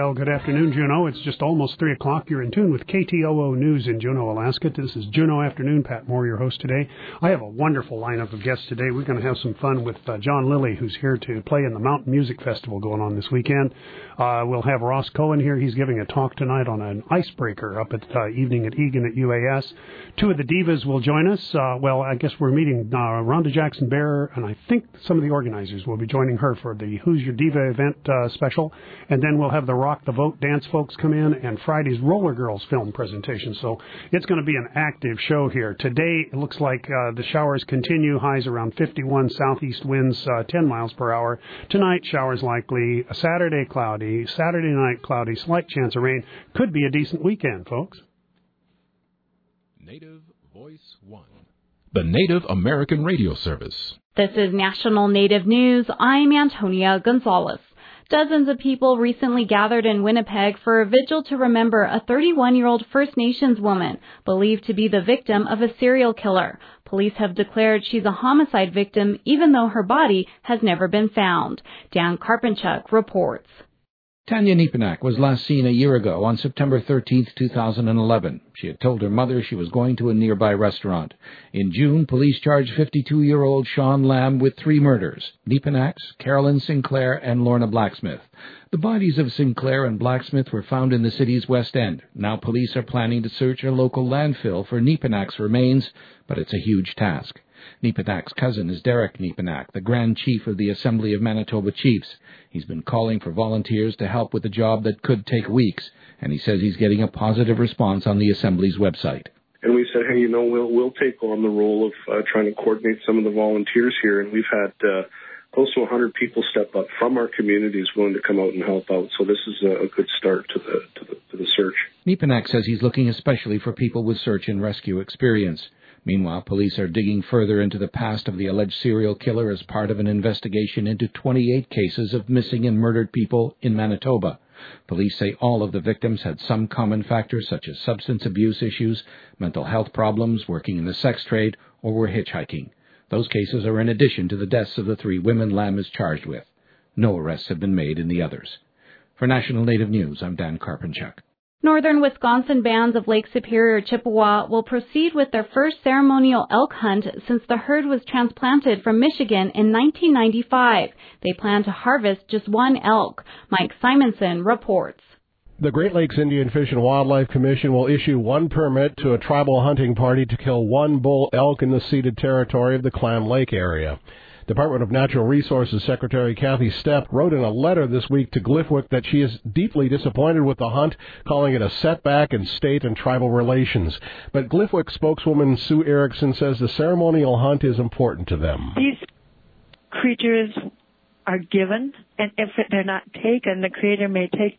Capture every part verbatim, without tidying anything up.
Well, good afternoon, Juneau. It's just almost three o'clock. You're in tune with K T O O News in Juneau, Alaska. This is Juneau Afternoon. Pat Moore, your host today. I have a wonderful lineup of guests today. We're going to have some fun with uh, John Lilly, who's here to play in the Mountain Music Festival going on this weekend. Uh, we'll have Ross Cohen here. He's giving a talk tonight on an icebreaker up at uh, Evening at Egan at U A S. Two of the divas will join us. Uh, well, I guess we're meeting uh, Rhonda Jackson-Bear, and I think some of the organizers will be joining her for the Who's Your Diva event uh, special. And then we'll have the Rock the Vote dance folks come in and Friday's Roller Girls film presentation. So it's going to be an active show here. Today, it looks like uh, the showers continue, highs around fifty-one, southeast winds uh, ten miles per hour. Tonight, showers likely. Saturday, cloudy. Saturday night, cloudy. Slight chance of rain. Could be a decent weekend, folks. Native Voice One, the Native American Radio Service. This is National Native News. I'm Antonia Gonzalez. Dozens of people recently gathered in Winnipeg for a vigil to remember a thirty-one-year-old First Nations woman believed to be the victim of a serial killer. Police have declared she's a homicide victim even though her body has never been found. Dan Karpenchuk reports. Tanya Nepinak was last seen a year ago on September thirteenth, two thousand eleven. She had told her mother she was going to a nearby restaurant. In June, police charged fifty-two-year-old Sean Lamb with three murders: Nepinak's, Carolyn Sinclair, and Lorna Blacksmith. The bodies of Sinclair and Blacksmith were found in the city's West End. Now police are planning to search a local landfill for Nepinak's remains, but it's a huge task. Nepinak's cousin is Derek Nepinak, the Grand Chief of the Assembly of Manitoba Chiefs. He's been calling for volunteers to help with a job that could take weeks, and he says he's getting a positive response on the Assembly's website. And we said, hey, you know, we'll we'll take on the role of uh, trying to coordinate some of the volunteers here, and we've had uh, close to one hundred people step up from our communities willing to come out and help out. So this is a, a good start to the to the to the search. Nepinak says he's looking especially for people with search and rescue experience. Meanwhile, police are digging further into the past of the alleged serial killer as part of an investigation into twenty-eight cases of missing and murdered people in Manitoba. Police say all of the victims had some common factors such as substance abuse issues, mental health problems, working in the sex trade, or were hitchhiking. Those cases are in addition to the deaths of the three women Lamb is charged with. No arrests have been made in the others. For National Native News, I'm Dan Karpenchuk. Northern Wisconsin bands of Lake Superior Chippewa will proceed with their first ceremonial elk hunt since the herd was transplanted from Michigan in nineteen ninety-five. They plan to harvest just one elk. Mike Simonson reports. The Great Lakes Indian Fish and Wildlife Commission will issue one permit to a tribal hunting party to kill one bull elk in the ceded territory of the Clam Lake area. Department of Natural Resources Secretary Kathy Stepp wrote in a letter this week to Gliffwick that she is deeply disappointed with the hunt, calling it a setback in state and tribal relations. But Gliffwick spokeswoman Sue Erickson says the ceremonial hunt is important to them. These creatures are given, and if they're not taken, the Creator may take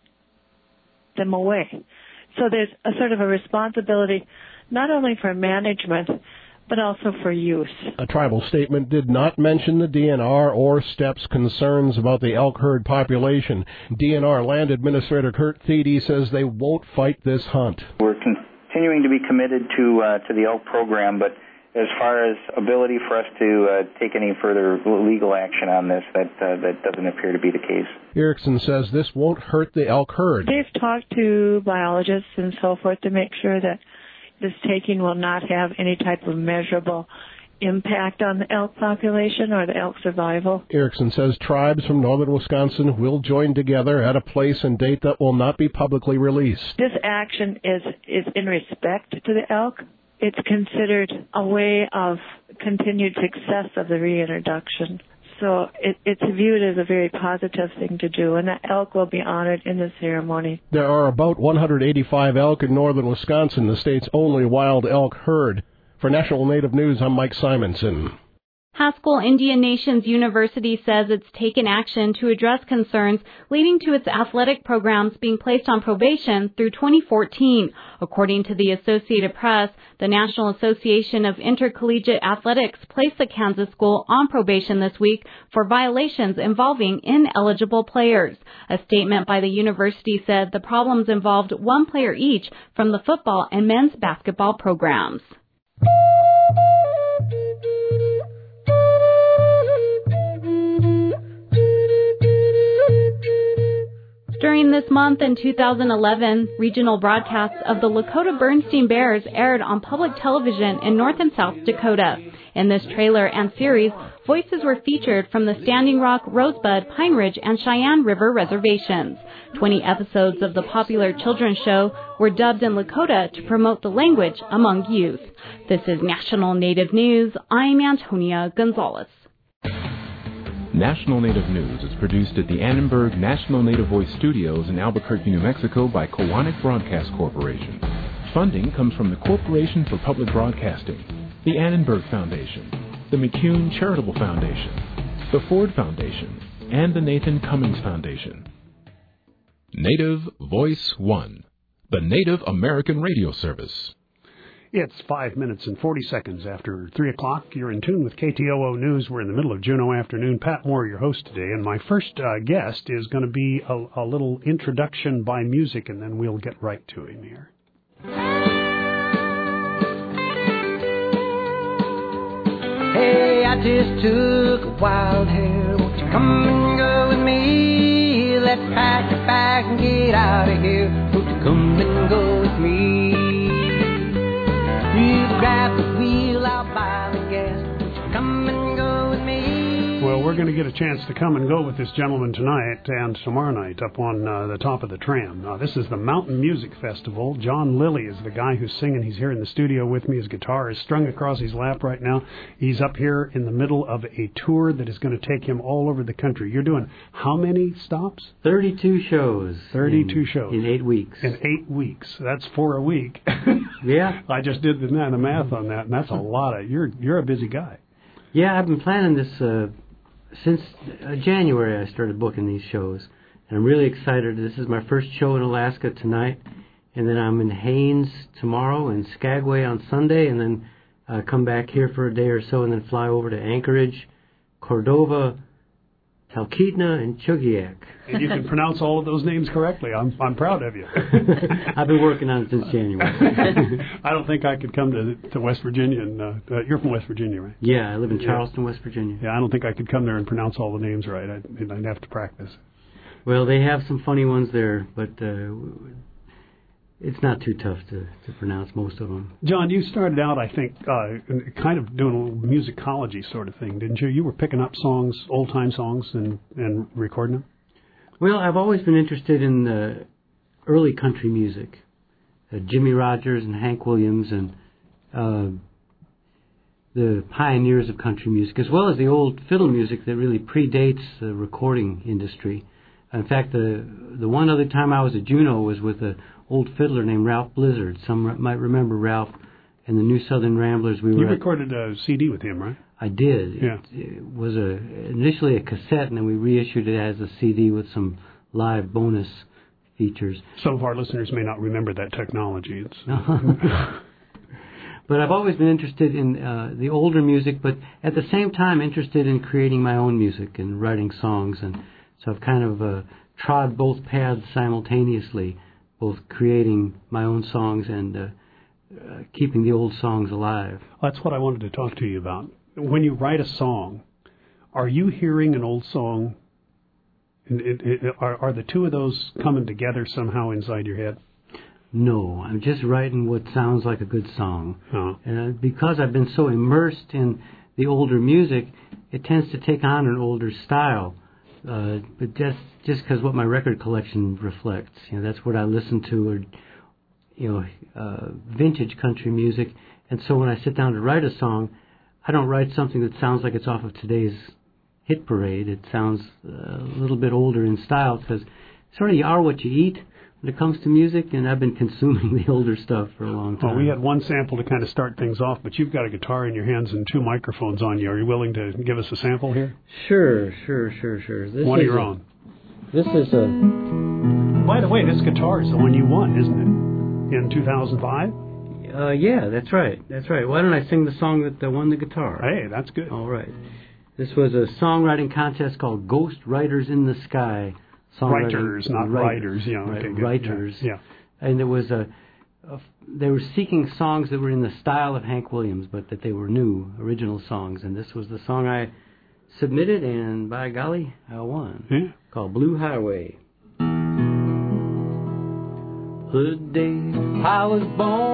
them away. So there's a sort of a responsibility not only for management, but also for use. A tribal statement did not mention the D N R or Stepp's concerns about the elk herd population. D N R Land Administrator Kurt Thiede says they won't fight this hunt. We're continuing to be committed to uh, to the elk program, but as far as ability for us to uh, take any further legal action on this, that uh, that doesn't appear to be the case. Erickson says this won't hurt the elk herd. They've talked to biologists and so forth to make sure that this taking will not have any type of measurable impact on the elk population or the elk survival. Erickson says tribes from northern Wisconsin will join together at a place and date that will not be publicly released. This action is, is in respect to the elk. It's considered a way of continued success of the reintroduction. So it, it's viewed as a very positive thing to do, and the elk will be honored in the ceremony. There are about one hundred eighty-five elk in northern Wisconsin, the state's only wild elk herd. For National Native News, I'm Mike Simonson. Haskell Indian Nations University says it's taken action to address concerns leading to its athletic programs being placed on probation through twenty fourteen. According to the Associated Press, the National Association of Intercollegiate Athletics placed the Kansas school on probation this week for violations involving ineligible players. A statement by the university said the problems involved one player each from the football and men's basketball programs. During this month in two thousand eleven, regional broadcasts of the Lakota Bernstein Bears aired on public television in North and South Dakota. In this trailer and series, voices were featured from the Standing Rock, Rosebud, Pine Ridge, and Cheyenne River reservations. Twenty episodes of the popular children's show were dubbed in Lakota to promote the language among youth. This is National Native News. I'm Antonia Gonzalez. National Native News is produced at the Annenberg National Native Voice Studios in Albuquerque, New Mexico by Koahnic Broadcast Corporation. Funding comes from the Corporation for Public Broadcasting, the Annenberg Foundation, the McCune Charitable Foundation, the Ford Foundation, and the Nathan Cummings Foundation. Native Voice One, the Native American Radio Service. It's five minutes and forty seconds after three o'clock. You're in tune with K T O O News. We're in the middle of Juneau Afternoon. Pat Moore, your host today. And my first uh, guest is going to be a, a little introduction by music, and then we'll get right to him here. Hey, I just took a wild hair. Won't you come and go with me? Let's pack your bag and get out of here. Won't you come and go with me? You grab the wheel, I'll buy the gas. Won't you come and go with me? Well, we're going to get a chance to come and go with this gentleman tonight and tomorrow night up on uh, the top of the tram. Now, this is the Mountain Music Festival. John Lilly is the guy who's singing. He's here in the studio with me. His guitar is strung across his lap right now. He's up here in the middle of a tour that is going to take him all over the country. You're doing how many stops? thirty-two shows. thirty-two in, shows. In eight weeks. In eight weeks. That's four a week. Yeah. I just did the, the math on that, and that's a lot of... You're, you're a busy guy. Yeah, I've been planning this... Uh, Since uh, January, I started booking these shows, and I'm really excited. This is my first show in Alaska tonight, and then I'm in Haines tomorrow and Skagway on Sunday, and then uh, come back here for a day or so, and then fly over to Anchorage, Cordova, Talkeetna, and Chugiak. And you can pronounce all of those names correctly. I'm I'm proud of you. I've been working on it since January. I don't think I could come to to West Virginia. And, uh, uh, you're from West Virginia, right? Yeah, I live in Charleston, yeah. West Virginia. Yeah, I don't think I could come there and pronounce all the names right. I'd, I'd have to practice. Well, they have some funny ones there, but uh, it's not too tough to, to pronounce most of them. John, you started out, I think, uh, kind of doing a little musicology sort of thing, didn't you? You were picking up songs, old-time songs, and, and recording them? Well, I've always been interested in uh, early country music. Uh, Jimmy Rogers and Hank Williams and uh, the pioneers of country music, as well as the old fiddle music that really predates the recording industry. In fact, the the one other time I was at Juneau was with an old fiddler named Ralph Blizzard. Some might remember Ralph and the New Southern Ramblers. We you were recorded a C D with him, right? I did. Yeah. It, it was a initially a cassette, and then we reissued it as a C D with some live bonus features. Some of our listeners may not remember that technology. It's But I've always been interested in uh, the older music, but at the same time interested in creating my own music and writing songs. And so I've kind of uh, trod both paths simultaneously, both creating my own songs and uh, uh, keeping the old songs alive. That's what I wanted to talk to you about. When you write a song, are you hearing an old song? It, it, it, are, are the two of those coming together somehow inside your head? No, I'm just writing what sounds like a good song. Oh. And because I've been so immersed in the older music, it tends to take on an older style. Uh, but just just because what my record collection reflects, you know, that's what I listen to, or you know, uh, vintage country music. And so when I sit down to write a song, I don't write something that sounds like it's off of today's hit parade. It sounds a little bit older in style because sort of you are what you eat when it comes to music, and I've been consuming the older stuff for a long time. Well, we had one sample to kind of start things off, but you've got a guitar in your hands and two microphones on you. Are you willing to give us a sample here? Sure, sure, sure, sure. This one of your a, own. This is a... By the way, this guitar is the one you won, isn't it? In two thousand five? Uh, yeah, that's right. That's right. Why don't I sing the song that uh, won the guitar? Hey, that's good. All right. This was a songwriting contest called Ghost Writers in the Sky. Writers, not writers. Yeah, right, okay, writers. Yeah. yeah. And there was a, a, they were seeking songs that were in the style of Hank Williams, but that they were new, original songs. And this was the song I submitted, and by golly, I won. Yeah. Called Blue Highway. The day I was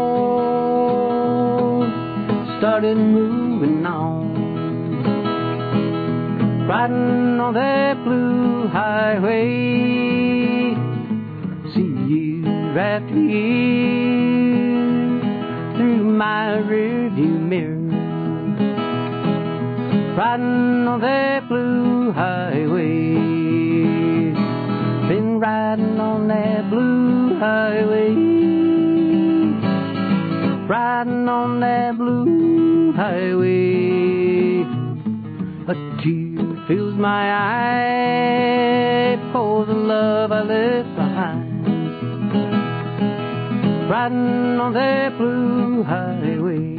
born, started moving on, riding on that blue highway, see year after year through my rearview mirror, riding on that blue highway, been riding on that blue highway, riding on that blue highway. A tear fills my eye for the love I left behind, riding on that blue highway.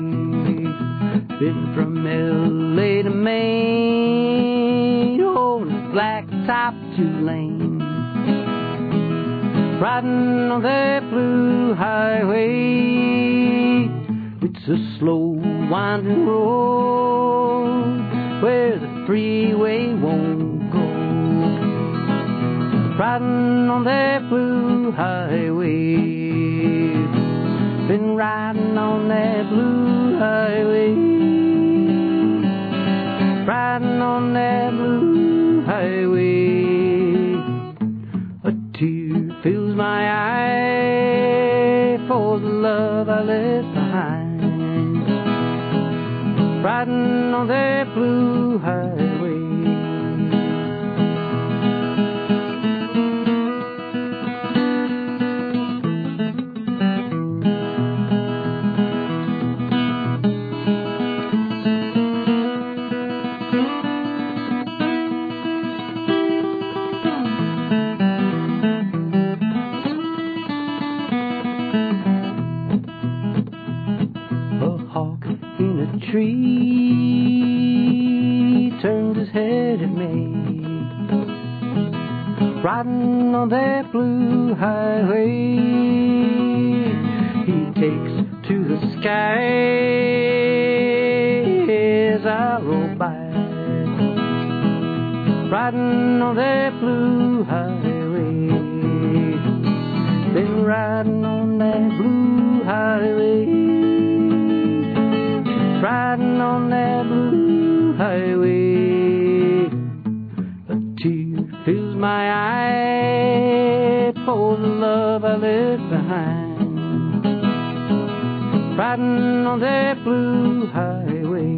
Been from L A to Maine, on a black top Tulane, riding on that blue highway. It's a slow winding road where the freeway won't go, riding on that blue highway. Been riding on that blue highway, riding on that blue highway. A tear fills my eye for the love I left behind, riding on that blue highway. Tree turned his head at me, riding on that blue highway. He takes to the sky as I roll by, riding on that blue highway. Been riding on that blue highway, riding on that blue highway. A tear fills my eye for the love I left behind, riding on that blue highway.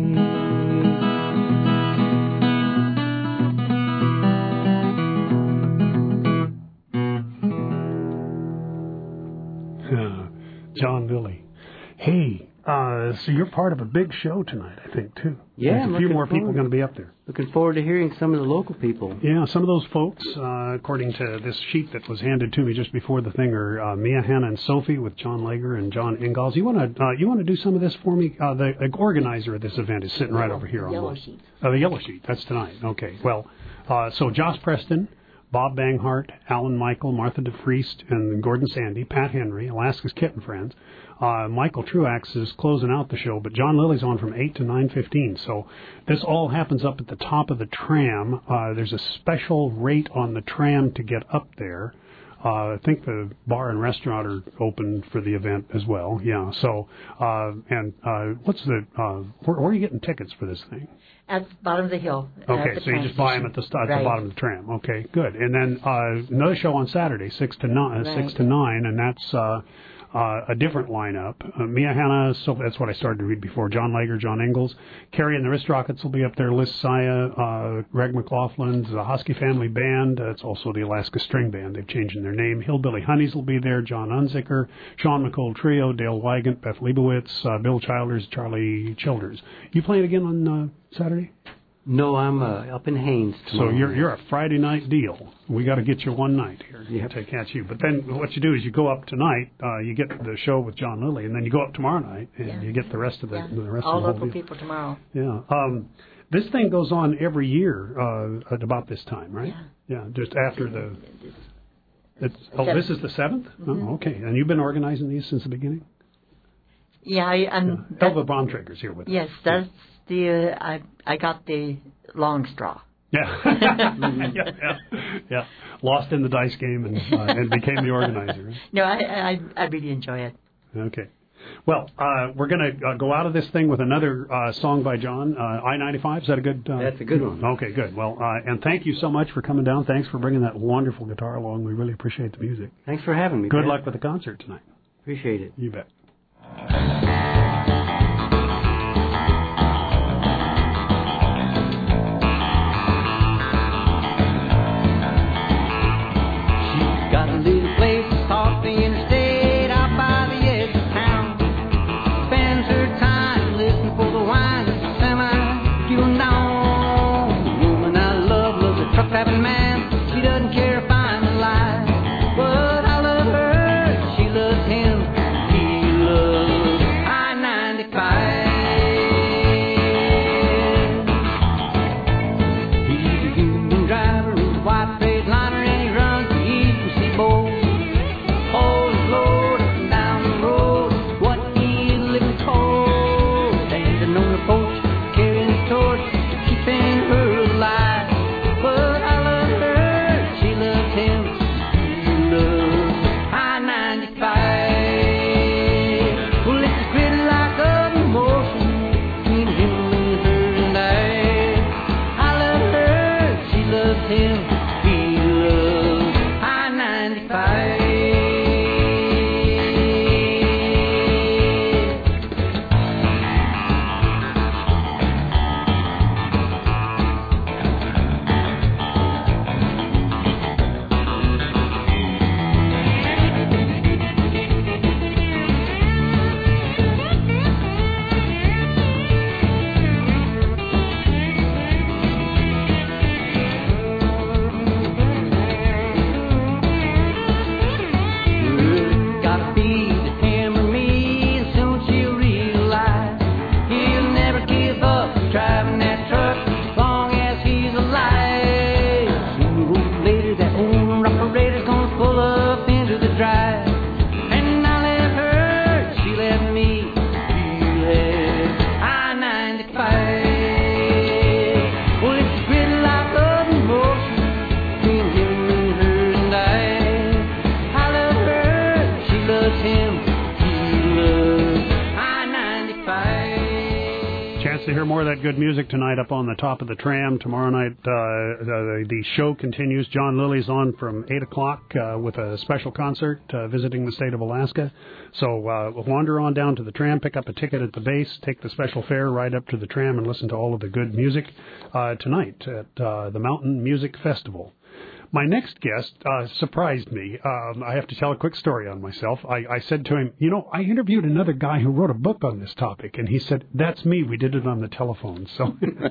Uh, John Lilly. Hey. Uh, so you're part of a big show tonight, I think, too. Yeah, There's a few more people going to be up there. Looking forward to hearing some of the local people. Yeah, some of those folks, uh, according to this sheet that was handed to me just before the thing, are uh, Mia, Hannah, and Sophie with John Lager and John Ingalls. You want to uh, you want to do some of this for me? Uh, the, the organizer of this event is sitting right over here. Yellow almost. sheet. Uh, the yellow sheet. That's tonight. Okay. Well, uh, so Joss Preston, Bob Banghart, Alan Michael, Martha DeFriest, and Gordon Sandy, Pat Henry, Alaska's Kitten Friends. Uh, Michael Truax is closing out the show, but John Lilly's on from eight to nine fifteen. So this all happens up at the top of the tram. Uh, there's a special rate on the tram to get up there. Uh, I think the bar and restaurant are open for the event as well. Yeah. So, uh, and uh, what's the, uh, where, where are you getting tickets for this thing? At the bottom of the hill. Okay, so you just buy them at the, at right. the bottom of the tram. Okay, good. And then uh, another show on Saturday, six to nine, right. six to nine, and that's uh, uh, a different lineup. Uh, Mia Hannah, so that's what I started to read before. John Lager, John Ingalls, Carrie and the Wrist Rockets will be up there. Liz Saya, uh, Greg McLaughlin's the Husky Family Band. Uh, it's also the Alaska String Band. They've changed their name. Hillbilly Honeys will be there. John Unzicker, Sean McColl Trio, Dale Wygant, Beth Leibowitz, uh, Bill Childers, Charlie Childers. You playing again on uh, Saturday? No, I'm uh, up in Haines tomorrow. So you're you're a Friday night deal. We got to get you one night here yep. to catch you. But then what you do is you go up tonight, uh, you get the show with John Lilly, and then you go up tomorrow night and yeah. you get the rest of the, yeah. the rest all of the local whole deal. people tomorrow. Yeah. Um, this thing goes on every year uh, at about this time, right? Yeah. Yeah. Just after the. It's, oh, seventh. This is the seventh. Mm-hmm. Oh, okay. And you've been organizing these since the beginning. Yeah, I, and yeah. Elva Bontrager's here with yes, us. that's the uh, I I got the long straw. Yeah. yeah, yeah, yeah. Lost in the dice game and uh, and became the organizer. Right? No, I, I I really enjoy it. Okay. Well, uh, we're going to uh, go out of this thing with another uh, song by John, uh, I ninety-five. Is that a good? Uh, That's a good one. Okay, good. Well, uh, and thank you so much for coming down. Thanks for bringing that wonderful guitar along. We really appreciate the music. Thanks for having me. Good Pat. luck with the concert tonight. Appreciate it. You bet. Got a little place off the interstate out by the edge of town. Spends her time listening for the whine of the semi fueling down. The woman I love loves a truck driving man. She doesn't care if I'm alive, but I love her. She loves him. He loves I ninety-five. He's a union driver who's a white Freightliner and he runs the Eastern Seaboard. Oh Lord, up and down the road, what he is living cold. Standing on the porch, carrying a torch, keeping her alive. But I love her, she loves him, he loves I ninety-five. Well, it's a grid like of emotion between him and her and I. I love her, she loves him, he loves I ninety-five. Gotta be to hammer me, and soon she'll realize he'll never give up driving that truck as long as he's alive. Sooner or later, that owner operator's gonna pull up into the drive, and I let her, she let me, we let I ninety-five. Well, it's a gridlock of emotion between him and her and I. I love her, she loves him, he loves I ninety-five. Chance to hear more of that good music tonight up on the top of the tram. Tomorrow night, uh, the, the show continues. John Lilly's on from eight o'clock uh, with a special concert uh, visiting the state of Alaska. So uh, wander on down to the tram, pick up a ticket at the base, take the special fare, ride up to the tram, and listen to all of the good music uh, tonight at uh, the Mountain Music Festival. My next guest uh, surprised me. Um, I have to tell a quick story on myself. I, I said to him, you know, I interviewed another guy who wrote a book on this topic, and he said, that's me. We did it on the telephone. So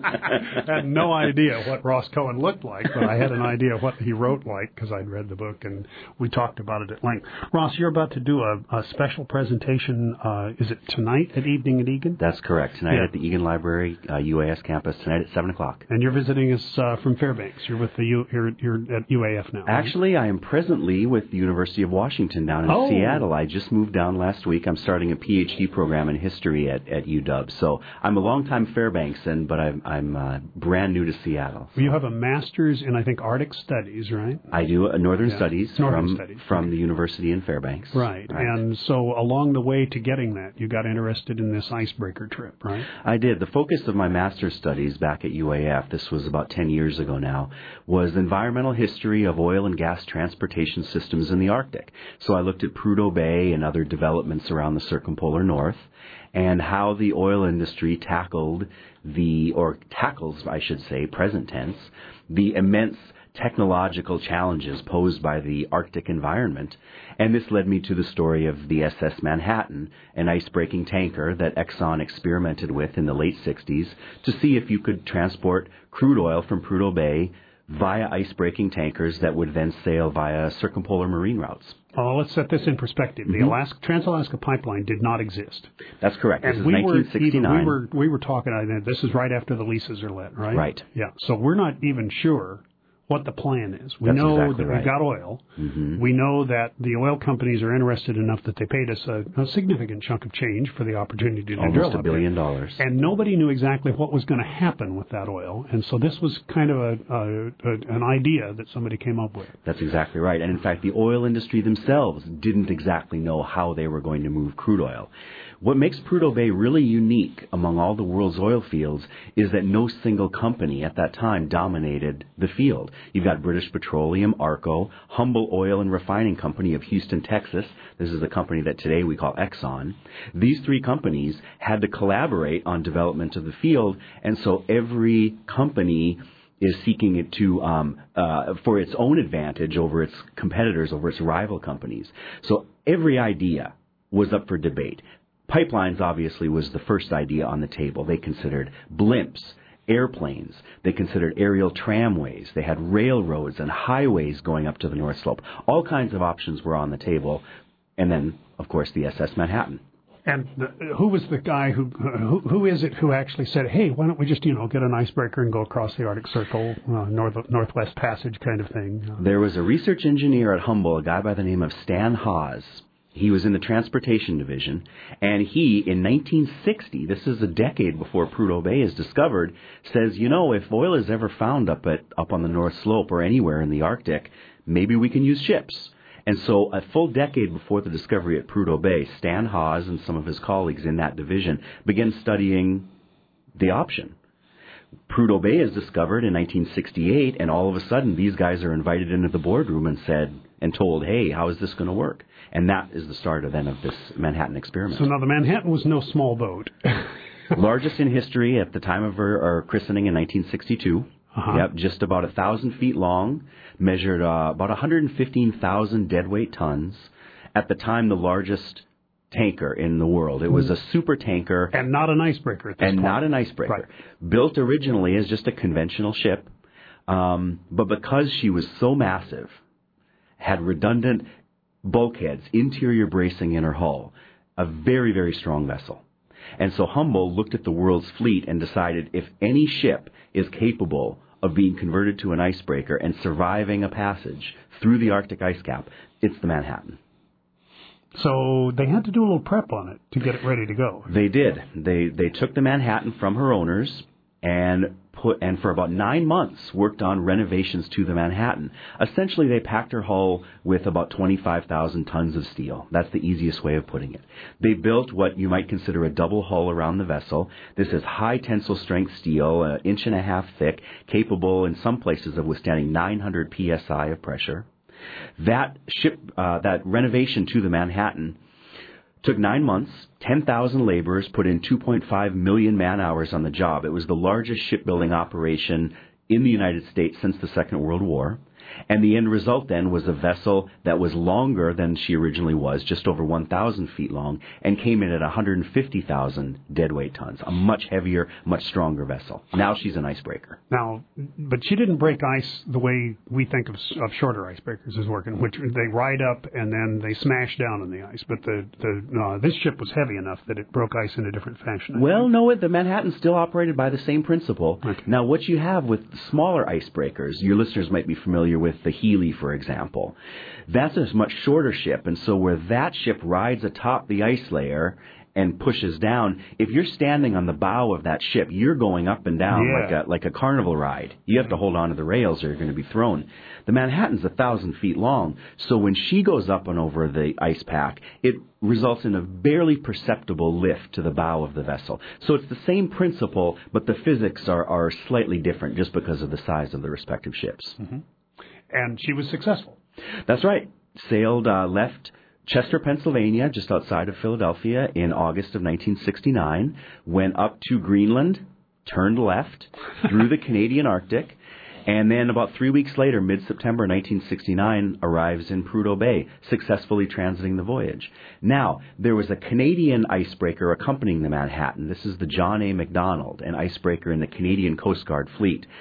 I had no idea what Ross Cohen looked like, but I had an idea what he wrote like because I'd read the book, and we talked about it at length. Ross, you're about to do a, a special presentation. Uh, is it tonight at Evening at Egan? That's correct. Tonight Yeah. at the Egan Library, uh, U A S campus, tonight at seven o'clock. And you're visiting us uh, from Fairbanks. You're with the U, you're, you're at U A F now. right? Actually, I am presently with the University of Washington down in Oh. Seattle. I just moved down last week. I'm starting a P H D program in history at, at U W. So I'm a longtime Fairbanksan, but I'm, I'm uh, brand new to Seattle. You have a master's in, I think, Arctic Studies, right? I do a Northern Yeah. Studies Northern from, Studies. from the University in Fairbanks. Right. And so along the way to getting that, you got interested in this icebreaker trip, right? I did. The focus of my master's studies back at U A F, this was about ten years ago now, was environmental history of oil and gas transportation systems in the Arctic. So I looked at Prudhoe Bay and other developments around the circumpolar north and how the oil industry tackled the, or tackles, I should say, present tense, the immense technological challenges posed by the Arctic environment. And this led me to the story of the S S Manhattan, an ice-breaking tanker that Exxon experimented with in the late sixties to see if you could transport crude oil from Prudhoe Bay via ice-breaking tankers that would then sail via circumpolar marine routes. Uh, let's set this in perspective. Mm-hmm. The Alaska, Trans-Alaska Pipeline did not exist. That's correct. This and is we nineteen sixty-nine. Were, we were we were talking. I think this is right after the leases are let, right? Right. Yeah. So we're not even sure what the plan is. We That's know exactly that right. we've got oil. Mm-hmm. We know that the oil companies are interested enough that they paid us a, a significant chunk of change for the opportunity to Almost drill a up billion there. dollars. And nobody knew exactly what was going to happen with that oil. And so this was kind of a, a, a an idea that somebody came up with. That's exactly right. And in fact, the oil industry themselves didn't exactly know how they were going to move crude oil. What makes Prudhoe Bay really unique among all the world's oil fields is that no single company at that time dominated the field. You've got British Petroleum, ARCO, Humble Oil and Refining Company of Houston, Texas. This is the company that today we call Exxon. These three companies had to collaborate on development of the field, and so every company is seeking it to um, uh, for its own advantage over its competitors, over its rival companies. So every idea was up for debate. Pipelines, obviously, was the first idea on the table. They considered blimps, airplanes. They considered aerial tramways. They had railroads and highways going up to the North Slope. All kinds of options were on the table. And then, of course, the S S Manhattan. And the, who was the guy who, who who is it who actually said, hey, why don't we just, you know, get an icebreaker and go across the Arctic Circle, uh, north Northwest Passage kind of thing? Uh, there was a research engineer at Humble, a guy by the name of Stan Haas. He was in the transportation division, and he, in nineteen sixty, this is a decade before Prudhoe Bay is discovered, says, you know, if oil is ever found up at up on the North Slope or anywhere in the Arctic, maybe we can use ships. And so a full decade before the discovery at Prudhoe Bay, Stan Haas and some of his colleagues in that division began studying the option. Prudhoe Bay is discovered in nineteen sixty-eight, and all of a sudden these guys are invited into the boardroom and said and told, hey, how is this going to work? And that is the start of, then of this Manhattan experiment. So now the Manhattan was no small boat. Largest in history at the time of her, her christening in nineteen sixty-two. Uh-huh. Yep, just about a thousand feet long, measured uh, about one hundred fifteen thousand deadweight tons. At the time, the largest tanker in the world. It was a super tanker. And not an icebreaker at this and point. And not an icebreaker. Right. Built originally as just a conventional ship, um, but because she was so massive, had redundant bulkheads, interior bracing in her hull, a very, very strong vessel. And so Humble looked at the world's fleet and decided if any ship is capable of being converted to an icebreaker and surviving a passage through the Arctic ice cap, it's the Manhattan. So they had to do a little prep on it to get it ready to go. They did. They they took the Manhattan from her owners and put and for about nine months worked on renovations to the Manhattan. Essentially, they packed her hull with about twenty-five thousand tons of steel. That's the easiest way of putting it. They built what you might consider a double hull around the vessel. This is high tensile strength steel, an inch and a half thick, capable in some places of withstanding nine hundred P S I of pressure. That ship, uh, that renovation to the Manhattan took nine months, ten thousand laborers put in two point five million man-hours on the job. It was the largest shipbuilding operation in the United States since the Second World War. And the end result then was a vessel that was longer than she originally was, just over one thousand feet long, and came in at one hundred fifty thousand deadweight tons, a much heavier, much stronger vessel. Now she's an icebreaker. Now, but she didn't break ice the way we think of, of shorter icebreakers as working, which they ride up and then they smash down in the ice. But the, the uh, this ship was heavy enough that it broke ice in a different fashion. Well, no, the Manhattan still operated by the same principle. Okay. Now, what you have with smaller icebreakers, your listeners might be familiar with the Healy, for example. That's a much shorter ship, and so where that ship rides atop the ice layer and pushes down, if you're standing on the bow of that ship, you're going up and down yeah. like a like a carnival ride. You have to hold on to the rails or you're going to be thrown. The Manhattan's a thousand feet long, so when she goes up and over the ice pack, it results in a barely perceptible lift to the bow of the vessel. So it's the same principle, but the physics are, are slightly different just because of the size of the respective ships. Mm-hmm. And she was successful. That's right. Sailed, uh, left Chester, Pennsylvania, just outside of Philadelphia in August of nineteen sixty-nine, went up to Greenland, turned left through the Canadian Arctic, and then about three weeks later, mid-September nineteen sixty-nine, arrives in Prudhoe Bay, successfully transiting the voyage. Now, there was a Canadian icebreaker accompanying the Manhattan. This is the John A. Macdonald, an icebreaker in the Canadian Coast Guard fleet.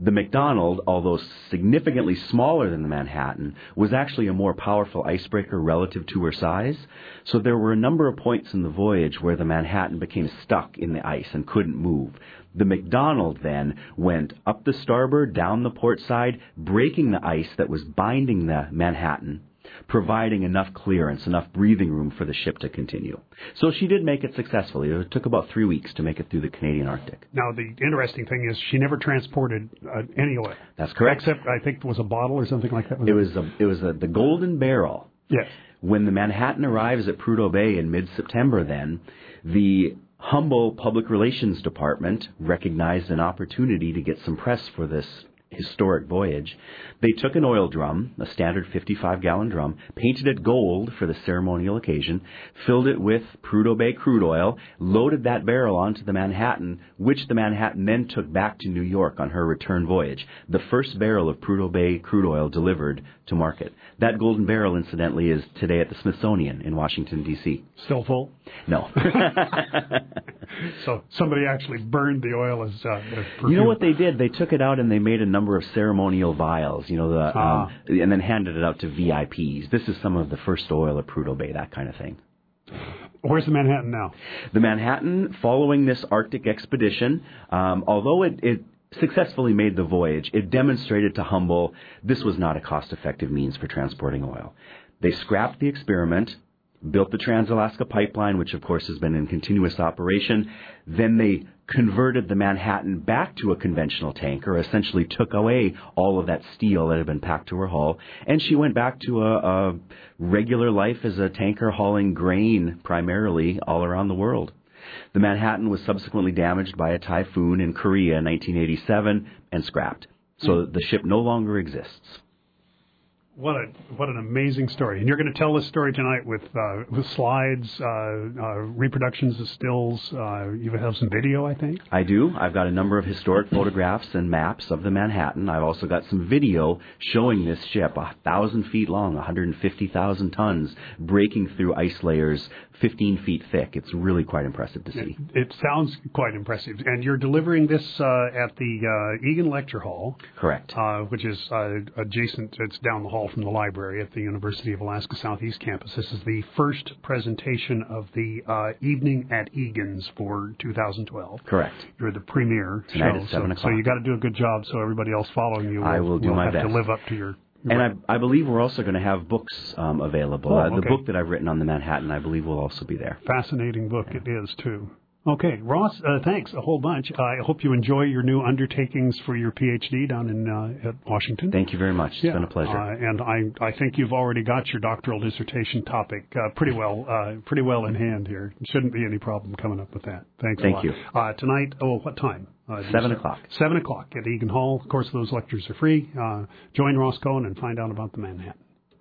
The McDonald, although significantly smaller than the Manhattan, was actually a more powerful icebreaker relative to her size. So there were a number of points in the voyage where the Manhattan became stuck in the ice and couldn't move. The McDonald then went up the starboard, down the port side, breaking the ice that was binding the Manhattan, providing enough clearance, enough breathing room for the ship to continue. So she did make it successfully. It took about three weeks to make it through the Canadian Arctic. Now, the interesting thing is she never transported uh, any oil. That's correct. Except, I think it was a bottle or something like that. Was it, it was a, it was a, the Golden Barrel. Yes. When the Manhattan arrives at Prudhoe Bay in mid-September then, the Humboldt Public Relations Department recognized an opportunity to get some press for this historic voyage. They took an oil drum, a standard fifty-five gallon drum, painted it gold for the ceremonial occasion, filled it with Prudhoe Bay crude oil, loaded that barrel onto the Manhattan, which the Manhattan then took back to New York on her return voyage. The first barrel of Prudhoe Bay crude oil delivered to market. That golden barrel, incidentally, is today at the Smithsonian in Washington, D C Still full? No. So somebody actually burned the oil as, uh, as perfume. You know what they did? They took it out and they made a number of ceremonial vials, you know, the, ah. um, and then handed it out to V I Ps. This is some of the first oil at Prudhoe Bay, that kind of thing. Where's the Manhattan now? The Manhattan, following this Arctic expedition, um, although it, it successfully made the voyage, it demonstrated to Humboldt this was not a cost-effective means for transporting oil. They scrapped the experiment, built the Trans-Alaska Pipeline, which of course has been in continuous operation. Then they converted the Manhattan back to a conventional tanker, essentially took away all of that steel that had been packed to her hull, and she went back to a, a regular life as a tanker hauling grain primarily all around the world. The Manhattan was subsequently damaged by a typhoon in Korea in nineteen eighty-seven and scrapped. So mm. the ship no longer exists. What a what an amazing story! And you're going to tell this story tonight with uh, with slides, uh, uh, reproductions of stills. Uh, you have some video, I think. I do. I've got a number of historic photographs and maps of the Manhattan. I've also got some video showing this ship, a thousand feet long, one hundred fifty thousand tons, breaking through ice layers fifteen feet thick. It's really quite impressive to see. It, it sounds quite impressive. And you're delivering this uh, at the uh, Egan Lecture Hall. Correct. Uh, which is uh, adjacent. It's down the hall from the library at the University of Alaska Southeast campus. This is the first presentation of the uh, Evening at Egan's for two thousand twelve. Correct. You're the premier Tonight show. at seven so, o'clock. so you got to do a good job so everybody else following you will, I will do will my have best. to live up to your... And I, I believe we're also going to have books um, available. Oh, uh, the okay. book that I've written on the Manhattan, I believe, will also be there. Fascinating book yeah. it is, too. Okay, Ross, uh, thanks a whole bunch. I hope you enjoy your new undertakings for your P H D down in uh, at Washington. Thank you very much. It's yeah. been a pleasure. Uh, and I, I think you've already got your doctoral dissertation topic uh, pretty well uh, pretty well in hand here. Shouldn't be any problem coming up with that. Thanks Thank a lot. you. Uh, tonight, oh, what time? Uh, Seven o'clock. Seven o'clock at Egan Hall. Of course, those lectures are free. Uh, join Ross Cohen and find out about the Manhattan.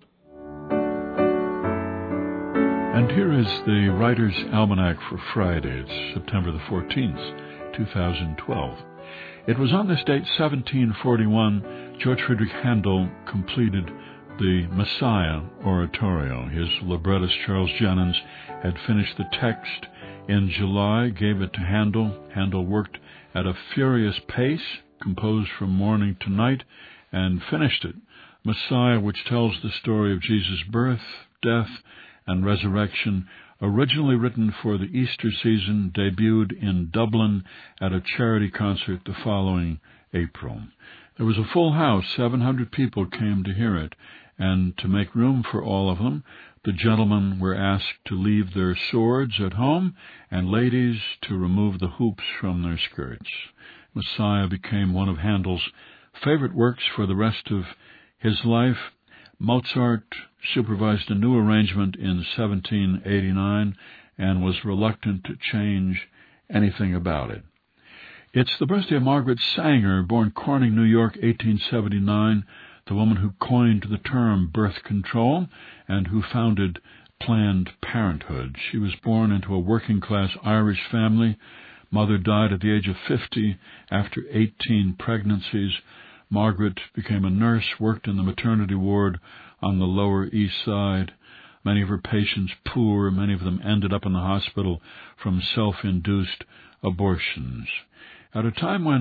And here is the Writer's Almanac for Friday. It's September the fourteenth, two thousand twelve. It was on this date, seventeen forty-one, George Friedrich Handel completed the Messiah oratorio. His librettist, Charles Jennens, had finished the text in July, gave it to Handel. Handel worked at a furious pace, composed from morning to night, and finished it. Messiah, which tells the story of Jesus' birth, death, and resurrection, originally written for the Easter season, debuted in Dublin at a charity concert the following April. There was a full house. seven hundred people came to hear it, and to make room for all of them, the gentlemen were asked to leave their swords at home, and ladies to remove the hoops from their skirts. Messiah became one of Handel's favorite works for the rest of his life. Mozart supervised a new arrangement in seventeen eighty-nine and was reluctant to change anything about it. It's the birthday of Margaret Sanger, born Corning, New York, eighteen seventy-nine, the woman who coined the term birth control and who founded Planned Parenthood. She was born into a working-class Irish family. Mother died at the age of fifty after eighteen pregnancies. Margaret became a nurse, worked in the maternity ward on the Lower East Side. Many of her patients poor, many of them ended up in the hospital from self-induced abortions. At a time when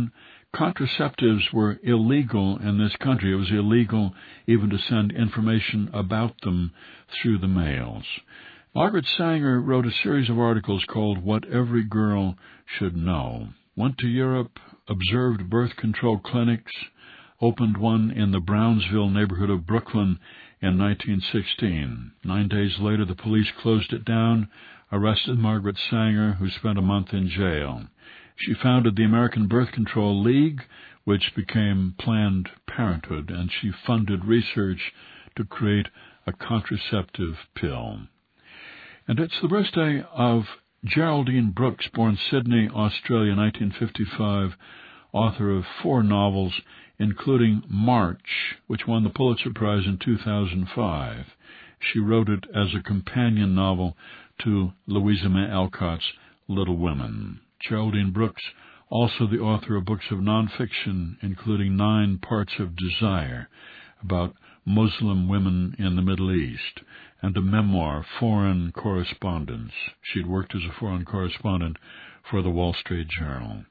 contraceptives were illegal in this country. It was illegal even to send information about them through the mails. Margaret Sanger wrote a series of articles called What Every Girl Should Know. Went to Europe, observed birth control clinics, opened one in the Brownsville neighborhood of Brooklyn in nineteen sixteen. Nine days later, the police closed it down, arrested Margaret Sanger, who spent a month in jail. She founded the American Birth Control League, which became Planned Parenthood, and she funded research to create a contraceptive pill. And it's the birthday of Geraldine Brooks, born Sydney, Australia, nineteen fifty-five, author of four novels, including March, which won the Pulitzer Prize in two thousand five. She wrote it as a companion novel to Louisa May Alcott's Little Women. Geraldine Brooks, also the author of books of nonfiction, including Nine Parts of Desire, about Muslim women in the Middle East, and a memoir, Foreign Correspondence. She'd worked as a foreign correspondent for the Wall Street Journal.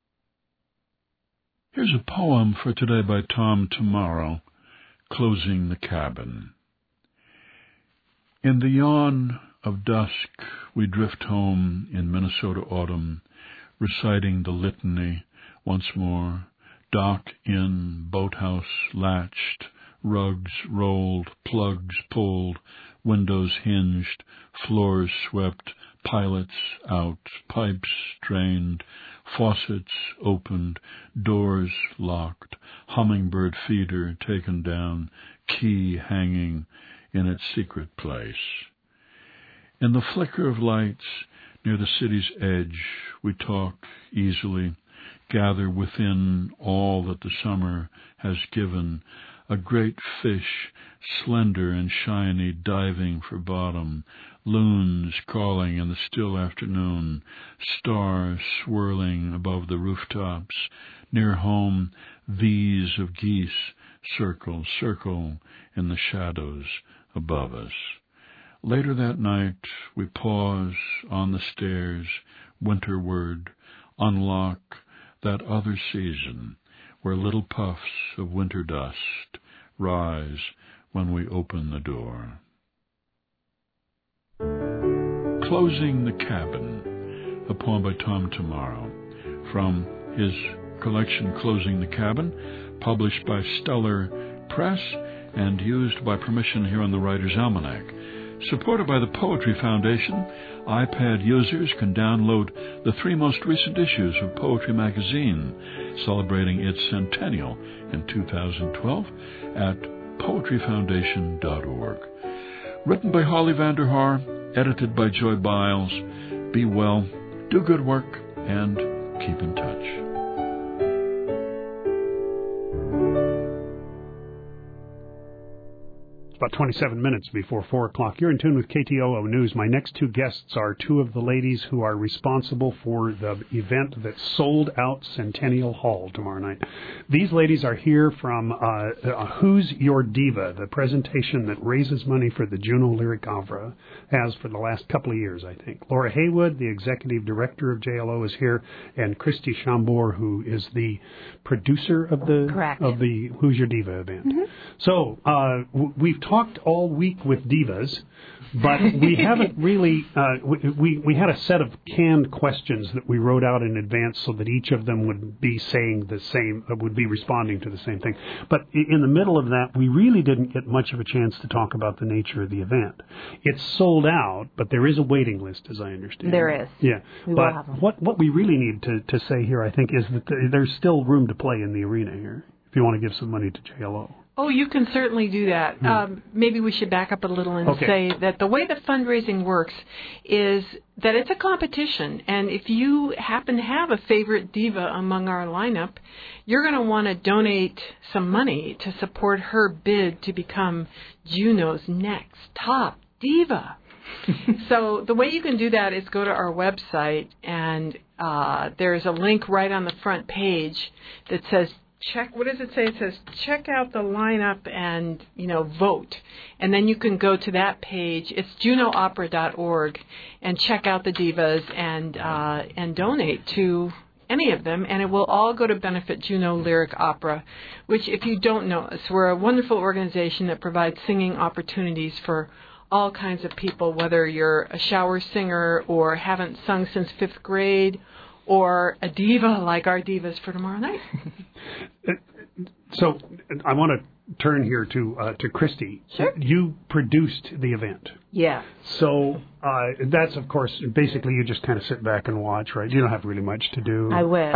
Here's a poem for today by Tom Tomorrow, Closing the Cabin. In the yawn of dusk, we drift home in Minnesota autumn, reciting the litany once more. Dock in, boathouse latched, rugs rolled, plugs pulled, windows hinged, floors swept, pilots out, pipes drained, faucets opened, doors locked, hummingbird feeder taken down, key hanging in its secret place. In the flicker of lights near the city's edge, we talk easily, gather within all that the summer has given, a great fish, slender and shiny, diving for bottom, loons calling in the still afternoon, stars swirling above the rooftops. Near home, V's of geese circle, circle in the shadows above us. Later that night, we pause on the stairs, winterward, unlock that other season, where little puffs of winter dust rise when we open the door. Closing the Cabin, a poem by Tom Tomorrow, from his collection Closing the Cabin, published by Stellar Press and used by permission here on the Writer's Almanac. Supported by the Poetry Foundation, iPad users can download the three most recent issues of Poetry Magazine, celebrating its centennial in two thousand twelve, at poetry foundation dot org. Written by Holly Vanderhaar, edited by Joy Biles. Be well, do good work, and keep in touch. About twenty-seven minutes before four o'clock. You're in tune with K T O O News. My next two guests are two of the ladies who are responsible for the event that sold out Centennial Hall tomorrow night. These ladies are here from uh, uh, Who's Your Diva, the presentation that raises money for the Juno Lyric Opera, has for the last couple of years, I think. Laura Haywood, the executive director of J L O, is here, and Christy Chambord, who is the producer of the Correct. of the Who's Your Diva event. Mm-hmm. So uh, w- we've talked all week with divas, but we haven't really, uh, we, we, we had a set of canned questions that we wrote out in advance so that each of them would be saying the same, uh, would be responding to the same thing. But in the middle of that, we really didn't get much of a chance to talk about the nature of the event. It's sold out, but there is a waiting list, as I understand. There is. Yeah. We but will have them. what, what we really need to, to say here, I think, is that there's still room to play in the arena here, if you want to give some money to J L O. Oh, you can certainly do that. Hmm. Um, maybe we should back up a little and Okay. say that the way that fundraising works is that it's a competition, and if you happen to have a favorite diva among our lineup, you're going to want to donate some money to support her bid to become Juno's next top diva. So the way you can do that is go to our website, and uh, there's a link right on the front page that says check, what does it say? It says check out the lineup and, you know, vote. And then you can go to that page. It's juno opera dot org and check out the divas and uh, and donate to any of them, and it will all go to benefit Juneau Lyric Opera, which, if you don't know us, we're a wonderful organization that provides singing opportunities for all kinds of people, whether you're a shower singer or haven't sung since fifth grade, or a diva like our divas for tomorrow night. So I want to turn here to uh, to Christy. Sure. You produced the event. Yeah. So uh, that's, of course, basically you just kind of sit back and watch, right? You don't have really much to do. I wish.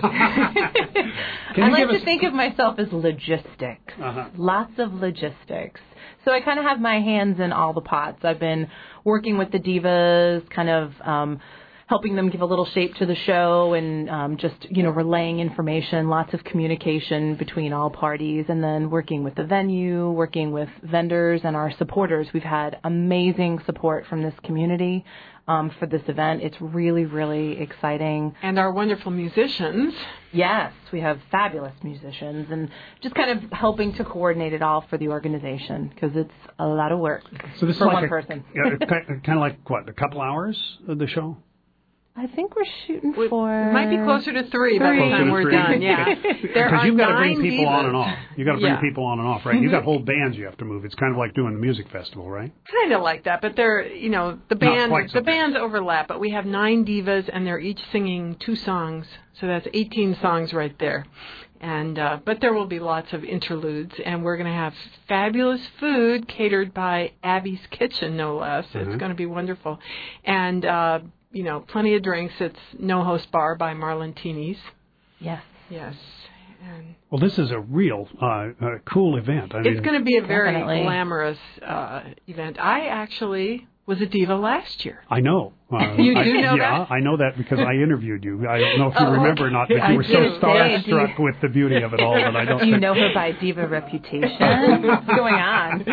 I like to us... think of myself as logistic. Uh-huh. Lots of logistics. So I kind of have my hands in all the pots. I've been working with the divas, kind of um, helping them give a little shape to the show and um, just, you know, relaying information, lots of communication between all parties, and then working with the venue, working with vendors and our supporters. We've had amazing support from this community um, for this event. It's really, really exciting. And our wonderful musicians. Yes, we have fabulous musicians, and just kind of helping to coordinate it all for the organization, because it's a lot of work so this for is like one a, person. Yeah, kind of like, what, a couple hours of the show? I think we're shooting for... It might be closer to three, three. by the time we're three. done. Yeah, because you've got to bring people divas. on and off. You've got to bring yeah. people on and off, right? You've got whole bands you have to move. It's kind of like doing the music festival, right? Kind of like that, but they're, you know, the band, so the bands overlap. But we have nine divas, and they're each singing two songs, so that's eighteen songs right there. And uh, but there will be lots of interludes, and we're going to have fabulous food catered by Abby's Kitchen, no less. Mm-hmm. It's going to be wonderful, and. Uh, You know, plenty of drinks. It's No Host Bar by Marlentini's. Yes. Yes. And well, this is a real uh, uh, cool event. I it's mean, going to be a very definitely. glamorous uh, event. I actually was a diva last year. I know. Uh, you I, do know yeah, that? I know that because I interviewed you. I don't know if you oh, remember okay. or not, but you I were do. so starstruck you, with the beauty of it all that I don't Do you think... know her by diva reputation? What's going on?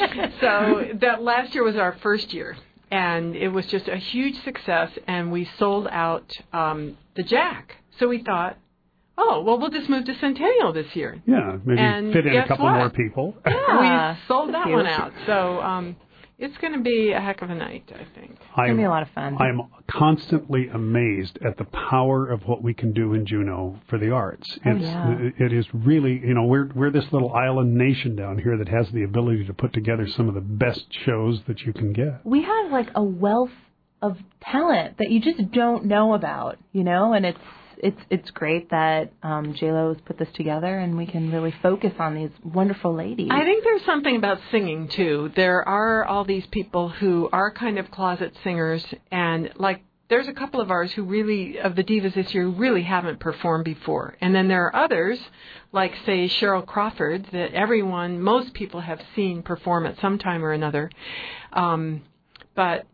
So that last year was our first year. And it was just a huge success, and we sold out um, the Jack. So we thought, oh, well, we'll just move to Centennial this year. Yeah, maybe and fit in a couple what? more people. Yeah, we sold that one out. So um, it's going to be a heck of a night, I think. It's going to be a lot of fun. I'm constantly amazed at the power of what we can do in Juneau for the arts. Oh, It's, yeah. It is really, you know, we're we're this little island nation down here that has the ability to put together some of the best shows that you can get. We have like a wealth of talent that you just don't know about, you know, and it's it's it's great that um, J-Lo has put this together, and we can really focus on these wonderful ladies. I think there's something about singing, too. There are all these people who are kind of closet singers, and, like, there's a couple of ours who really, of the divas this year, who really haven't performed before. And then there are others, like, say, Cheryl Crawford, that everyone, most people have seen perform at some time or another. Um, but...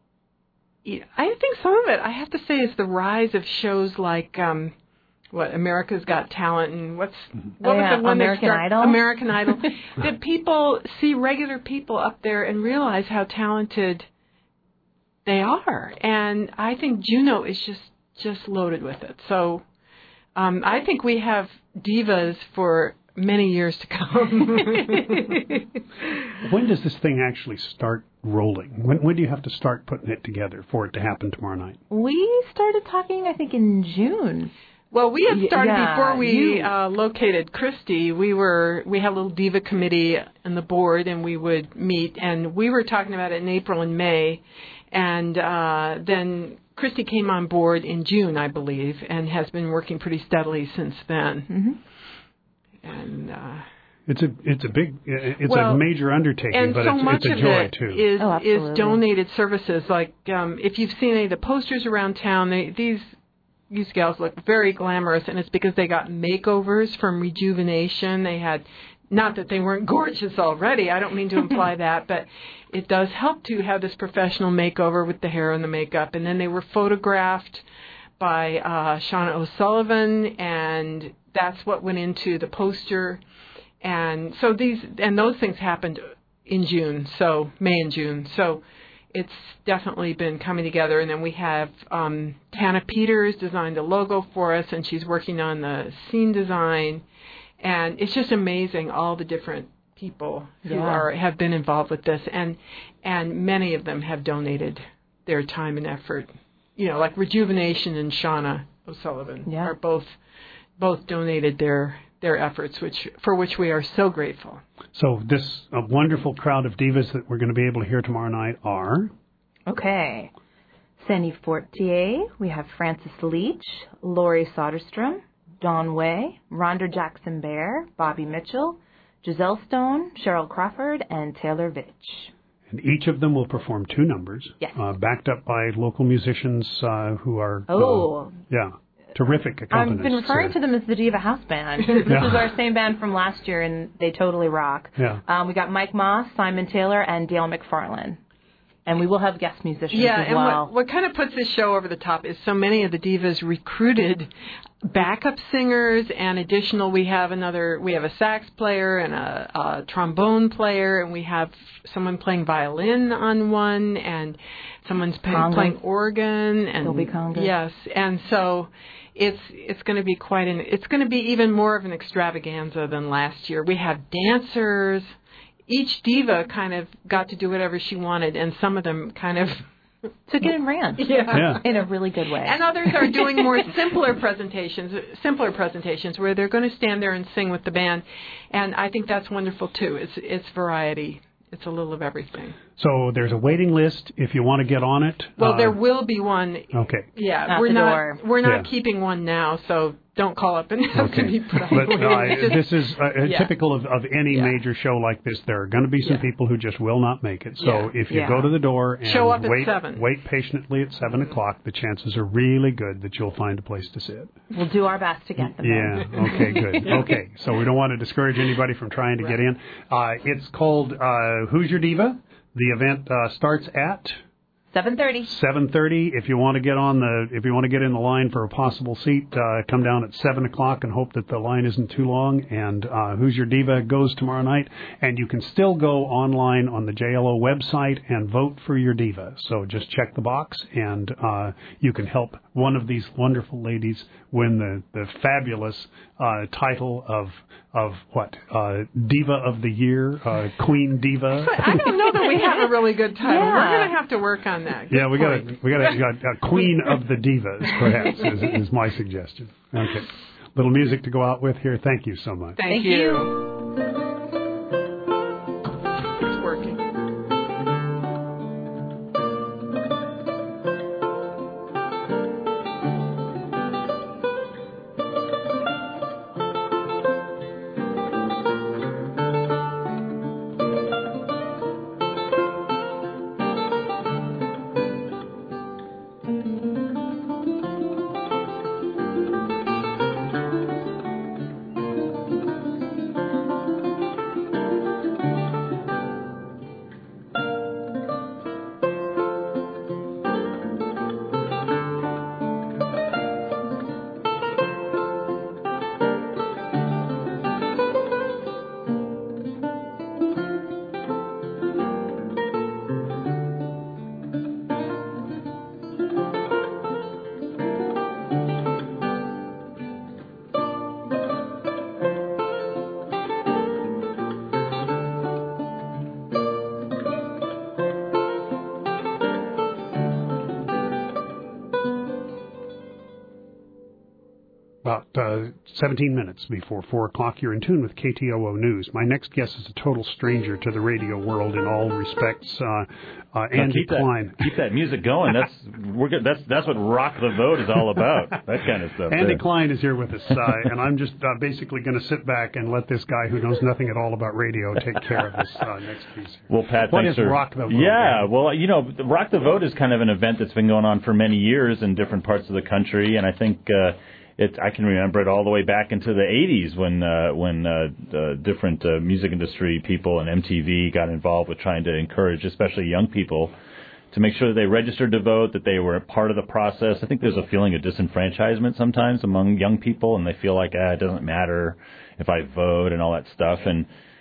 I think some of it, I have to say, is the rise of shows like, um, what, America's Got Talent, and what's what yeah, was the one American that Idol? American Idol. That people see regular people up there and realize how talented they are. And I think Juneau is just, just loaded with it. So um, I think we have divas for many years to come. When does this thing actually start rolling? When, when do you have to start putting it together for it to happen tomorrow night? We started talking, I think, in June. Well, we had started yeah, before we you... uh, located Christy. We were we had a little diva committee on the board, and we would meet, and we were talking about it in April and May, and uh, then Christy came on board in June, I believe, and has been working pretty steadily since then. Mm-hmm. And uh, it's a it's a big it's well, a major undertaking, and but so it's, much it's a of joy it too. Is oh, is donated services. Like um, if you've seen any of the posters around town, they, these these gals look very glamorous, and it's because they got makeovers from Rejuvenation. They had, not that they weren't gorgeous already. I don't mean to imply that, but it does help to have this professional makeover with the hair and the makeup. And then they were photographed by uh, Shauna O'Sullivan, and that's what went into the poster. And so these and those things happened in June, so May and June. So it's definitely been coming together. And then we have um, Tana Peters designed the logo for us, and she's working on the scene design. And it's just amazing all the different people who yeah. are have been involved with this, and and many of them have donated their time and effort. You know, like Rejuvenation and Shauna O'Sullivan Yeah. are both both donated their their efforts, which for which we are so grateful. So this a wonderful crowd of divas that we're going to be able to hear tomorrow night are... Okay. Sandy Fortier, we have Frances Leach, Lori Soderstrom, Dawn Way, Rhonda Jackson Bear, Bobby Mitchell, Giselle Stone, Cheryl Crawford, and Taylor Vitch. And each of them will perform two numbers, yes. uh, backed up by local musicians uh, who are... Oh. Uh, yeah. Terrific accompanists. I've been referring to them as the Diva House Band. This yeah. is our same band from last year, and they totally rock. Yeah. Um, we got Mike Moss, Simon Taylor, and Dale McFarlane. And we will have guest musicians yeah, as and well. what, what kind of puts this show over the top is so many of the divas recruited backup singers, and additional, we have another, we have a sax player and a, a trombone player, and we have someone playing violin on one, and someone's pay, playing organ, and Sylvie Conga. Yes, and so it's it's going to be quite an it's going to be even more of an extravaganza than last year. We have dancers. Each diva kind of got to do whatever she wanted, and some of them kind of took it and ran. Yeah. yeah. In a really good way. And others are doing more simpler presentations, simpler presentations where they're going to stand there and sing with the band. And I think that's wonderful too. It's it's variety. It's a little of everything. So there's a waiting list if you want to get on it. Well, uh, there will be one. Okay. Yeah, At we're the not door. we're not Yeah. keeping one now, so don't call up and have Okay. to be put on But the uh, waiting list. this is uh, Yeah. typical of, of any Yeah. major show like this. There are going to be some Yeah. people who just will not make it. So Yeah. if you Yeah. go to the door and Show up at wait, seven. wait patiently at seven o'clock, the chances are really good that you'll find a place to sit. We'll do our best to get them Yeah. in. Okay. Good. Okay. So we don't want to discourage anybody from trying to Right. get in. Uh, it's called uh, Who's Your Diva? The event uh, starts at seven thirty. seven thirty. If you want to get on the, if you want to get in the line for a possible seat, uh, come down at seven o'clock and hope that the line isn't too long. And uh, Who's Your Diva goes tomorrow night, and you can still go online on the J L O website and vote for your diva. So just check the box, and uh, you can help one of these wonderful ladies win the the fabulous uh, title of of what uh, Diva of the Year, uh, Queen Diva. I don't know that we have a really good title. Yeah. We're going to have to work on that. Good Yeah, we got point. we got a, got a Queen of the Divas, perhaps, is, is my suggestion. Okay, little music to go out with here. Thank you so much. Thank, Thank you. you. It's working. About uh, seventeen minutes before four o'clock, you're in tune with K T O O News. My next guest is a total stranger to the radio world in all respects. Uh, uh, Andy keep Klein. That, keep that music going. That's we're good. That's that's what Rock the Vote is all about. That kind of stuff. Andy there. Klein is here with us, uh, and I'm just uh, basically going to sit back and let this guy who knows nothing at all about radio take care of this uh, next piece. Here. Well, Pat, what thanks is for Rock the Vote? Yeah, Andy? well, you know, Rock the Vote is kind of an event that's been going on for many years in different parts of the country, and I think. Uh, It, I can remember it all the way back into the eighties when uh, when uh, uh, different uh, music industry people and M T V got involved with trying to encourage, especially young people, to make sure that they registered to vote, that they were a part of the process. I think there's a feeling of disenfranchisement sometimes among young people, and they feel like, ah, it doesn't matter if I vote and all that stuff. And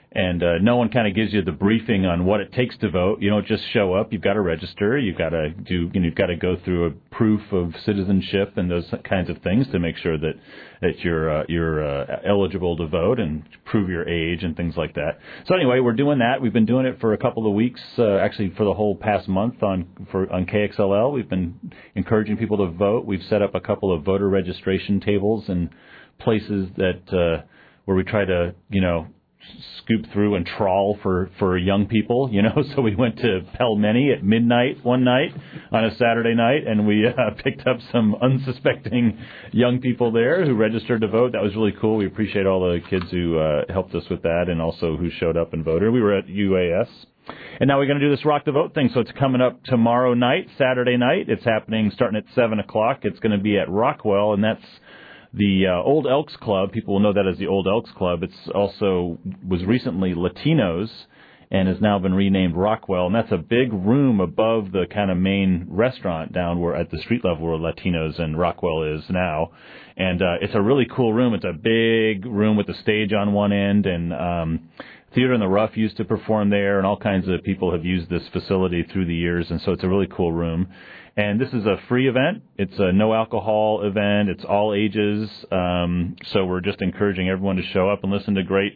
And uh, no one kind of gives you the briefing on what it takes to vote. You don't just show up. You've got to register. You've got to do. You know, you've got to go through a proof of citizenship and those kinds of things to make sure that that you're uh, you're uh, eligible to vote and prove your age and things like that. So anyway, we're doing that. We've been doing it for a couple of weeks, uh, actually for the whole past month on for on K X L L. We've been encouraging people to vote. We've set up a couple of voter registration tables and places that uh, where we try to you know. scoop through and trawl for, for young people, you know. So we went to Pelmeni at midnight one night on a Saturday night, and we uh, picked up some unsuspecting young people there who registered to vote. That was really cool. We appreciate all the kids who uh, helped us with that and also who showed up and voted. We were at U A S. And now we're going to do this Rock the Vote thing. So it's coming up tomorrow night, Saturday night. It's happening starting at seven o'clock. It's going to be at Rockwell, and that's the uh, Old Elks Club. People will know that as the Old Elks Club. It's also was recently Latinos and has now been renamed Rockwell. And that's a big room above the kind of main restaurant down where at the street level where Latinos and Rockwell is now. And uh, it's a really cool room. It's a big room with a stage on one end, and um, Theater in the Rough used to perform there, and all kinds of people have used this facility through the years. And so it's a really cool room. And this is a free event. It's a no-alcohol event. It's all ages. Um, so we're just encouraging everyone to show up and listen to great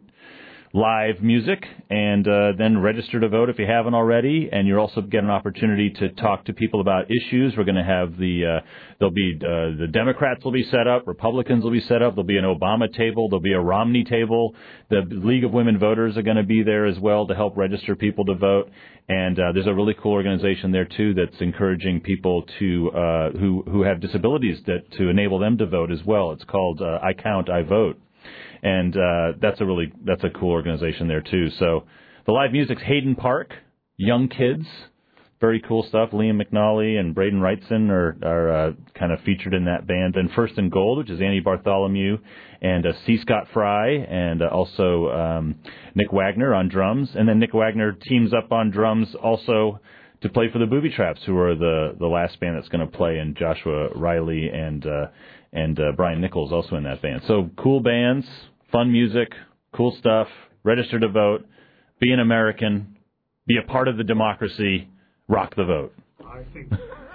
live music, and uh, then register to vote if you haven't already. And you'll also get an opportunity to talk to people about issues. We're going to have the, uh, there'll be, uh, the Democrats will be set up, Republicans will be set up, there'll be an Obama table, there'll be a Romney table. The League of Women Voters are going to be there as well to help register people to vote. And uh, there's a really cool organization there, too, that's encouraging people to uh, who, who have disabilities that, to enable them to vote as well. It's called uh, I Count, I Vote. And uh, that's a really that's a cool organization there, too. So the live music's Hayden Park, young kids, very cool stuff. Liam McNally and Braden Wrightson are, are uh, kind of featured in that band. Then First and Gold, which is Andy Bartholomew, and uh, C. Scott Fry, and uh, also um, Nick Wagner on drums. And then Nick Wagner teams up on drums also to play for the Booby Traps, who are the, the last band that's going to play, and Joshua Riley and uh, and uh, Brian Nichols also in that band. So cool bands, fun music, cool stuff. Register to vote, be an American, be a part of the democracy, rock the vote. I think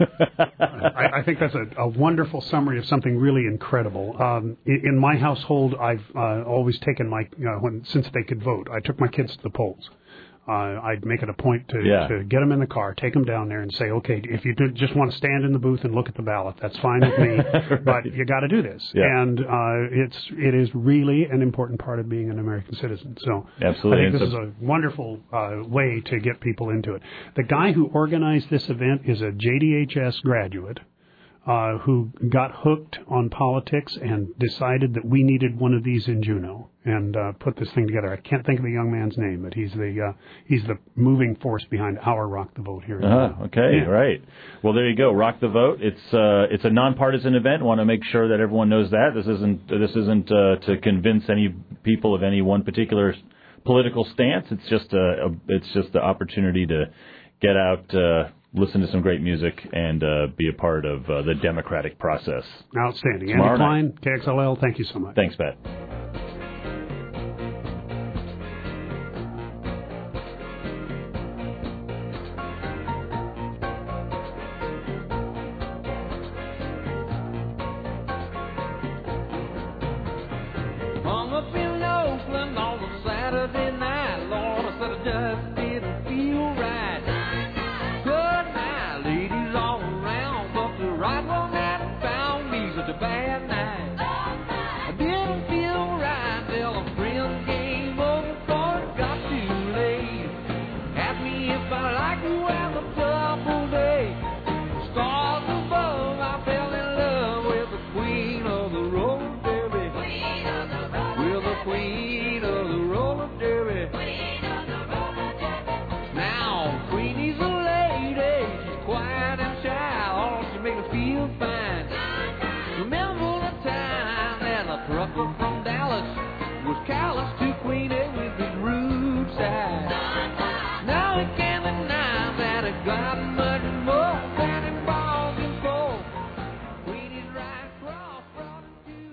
I, I think that's a, a wonderful summary of something really incredible. Um, in, in my household, I've uh, always taken my uh, when since they could vote, I took my kids to the polls. Uh, I'd make it a point to, yeah. to get them in the car, take them down there, and say, okay, if you do just want to stand in the booth and look at the ballot, that's fine with me, right. but you got to do this. Yeah. And uh, it's it is really an important part of being an American citizen. So Absolutely. I think this so, is a wonderful uh, way to get people into it. The guy who organized this event is a J D H S graduate. Uh, who got hooked on politics and decided that we needed one of these in Juneau and uh, put this thing together. I can't think of the young man's name, but he's the uh, he's the moving force behind our Rock the Vote here. Uh-huh. Okay, yeah. Right. Well, there you go. Rock the Vote. It's uh, it's a nonpartisan event. Want to make sure that everyone knows that this isn't this isn't uh, to convince any people of any one particular political stance. It's just a, a it's just the opportunity to get out. Uh, listen to some great music, and uh, be a part of uh, the democratic process. Outstanding. Tomorrow Andy Klein, night. K X L L, thank you so much. Thanks, Pat. Hung up in Oakland on a Saturday night, Lord, I said I just didn't feel right. Right one that found me such a bad night. I didn't feel right till a friend came over for it got too late. Asked me if I liked to have a double day. Stars above, I fell in love with the queen of the roller derby. Queen of the roller with the queen of the roller derby. Queen of the roller derby. Now, Queenie's a lady, she's quiet and shy. Make her feel fine. Remember the time that a trucker from Dallas was callous to Queenie with his rude side. Now he can't deny that it got much more than it bargained for. Queenie's right across.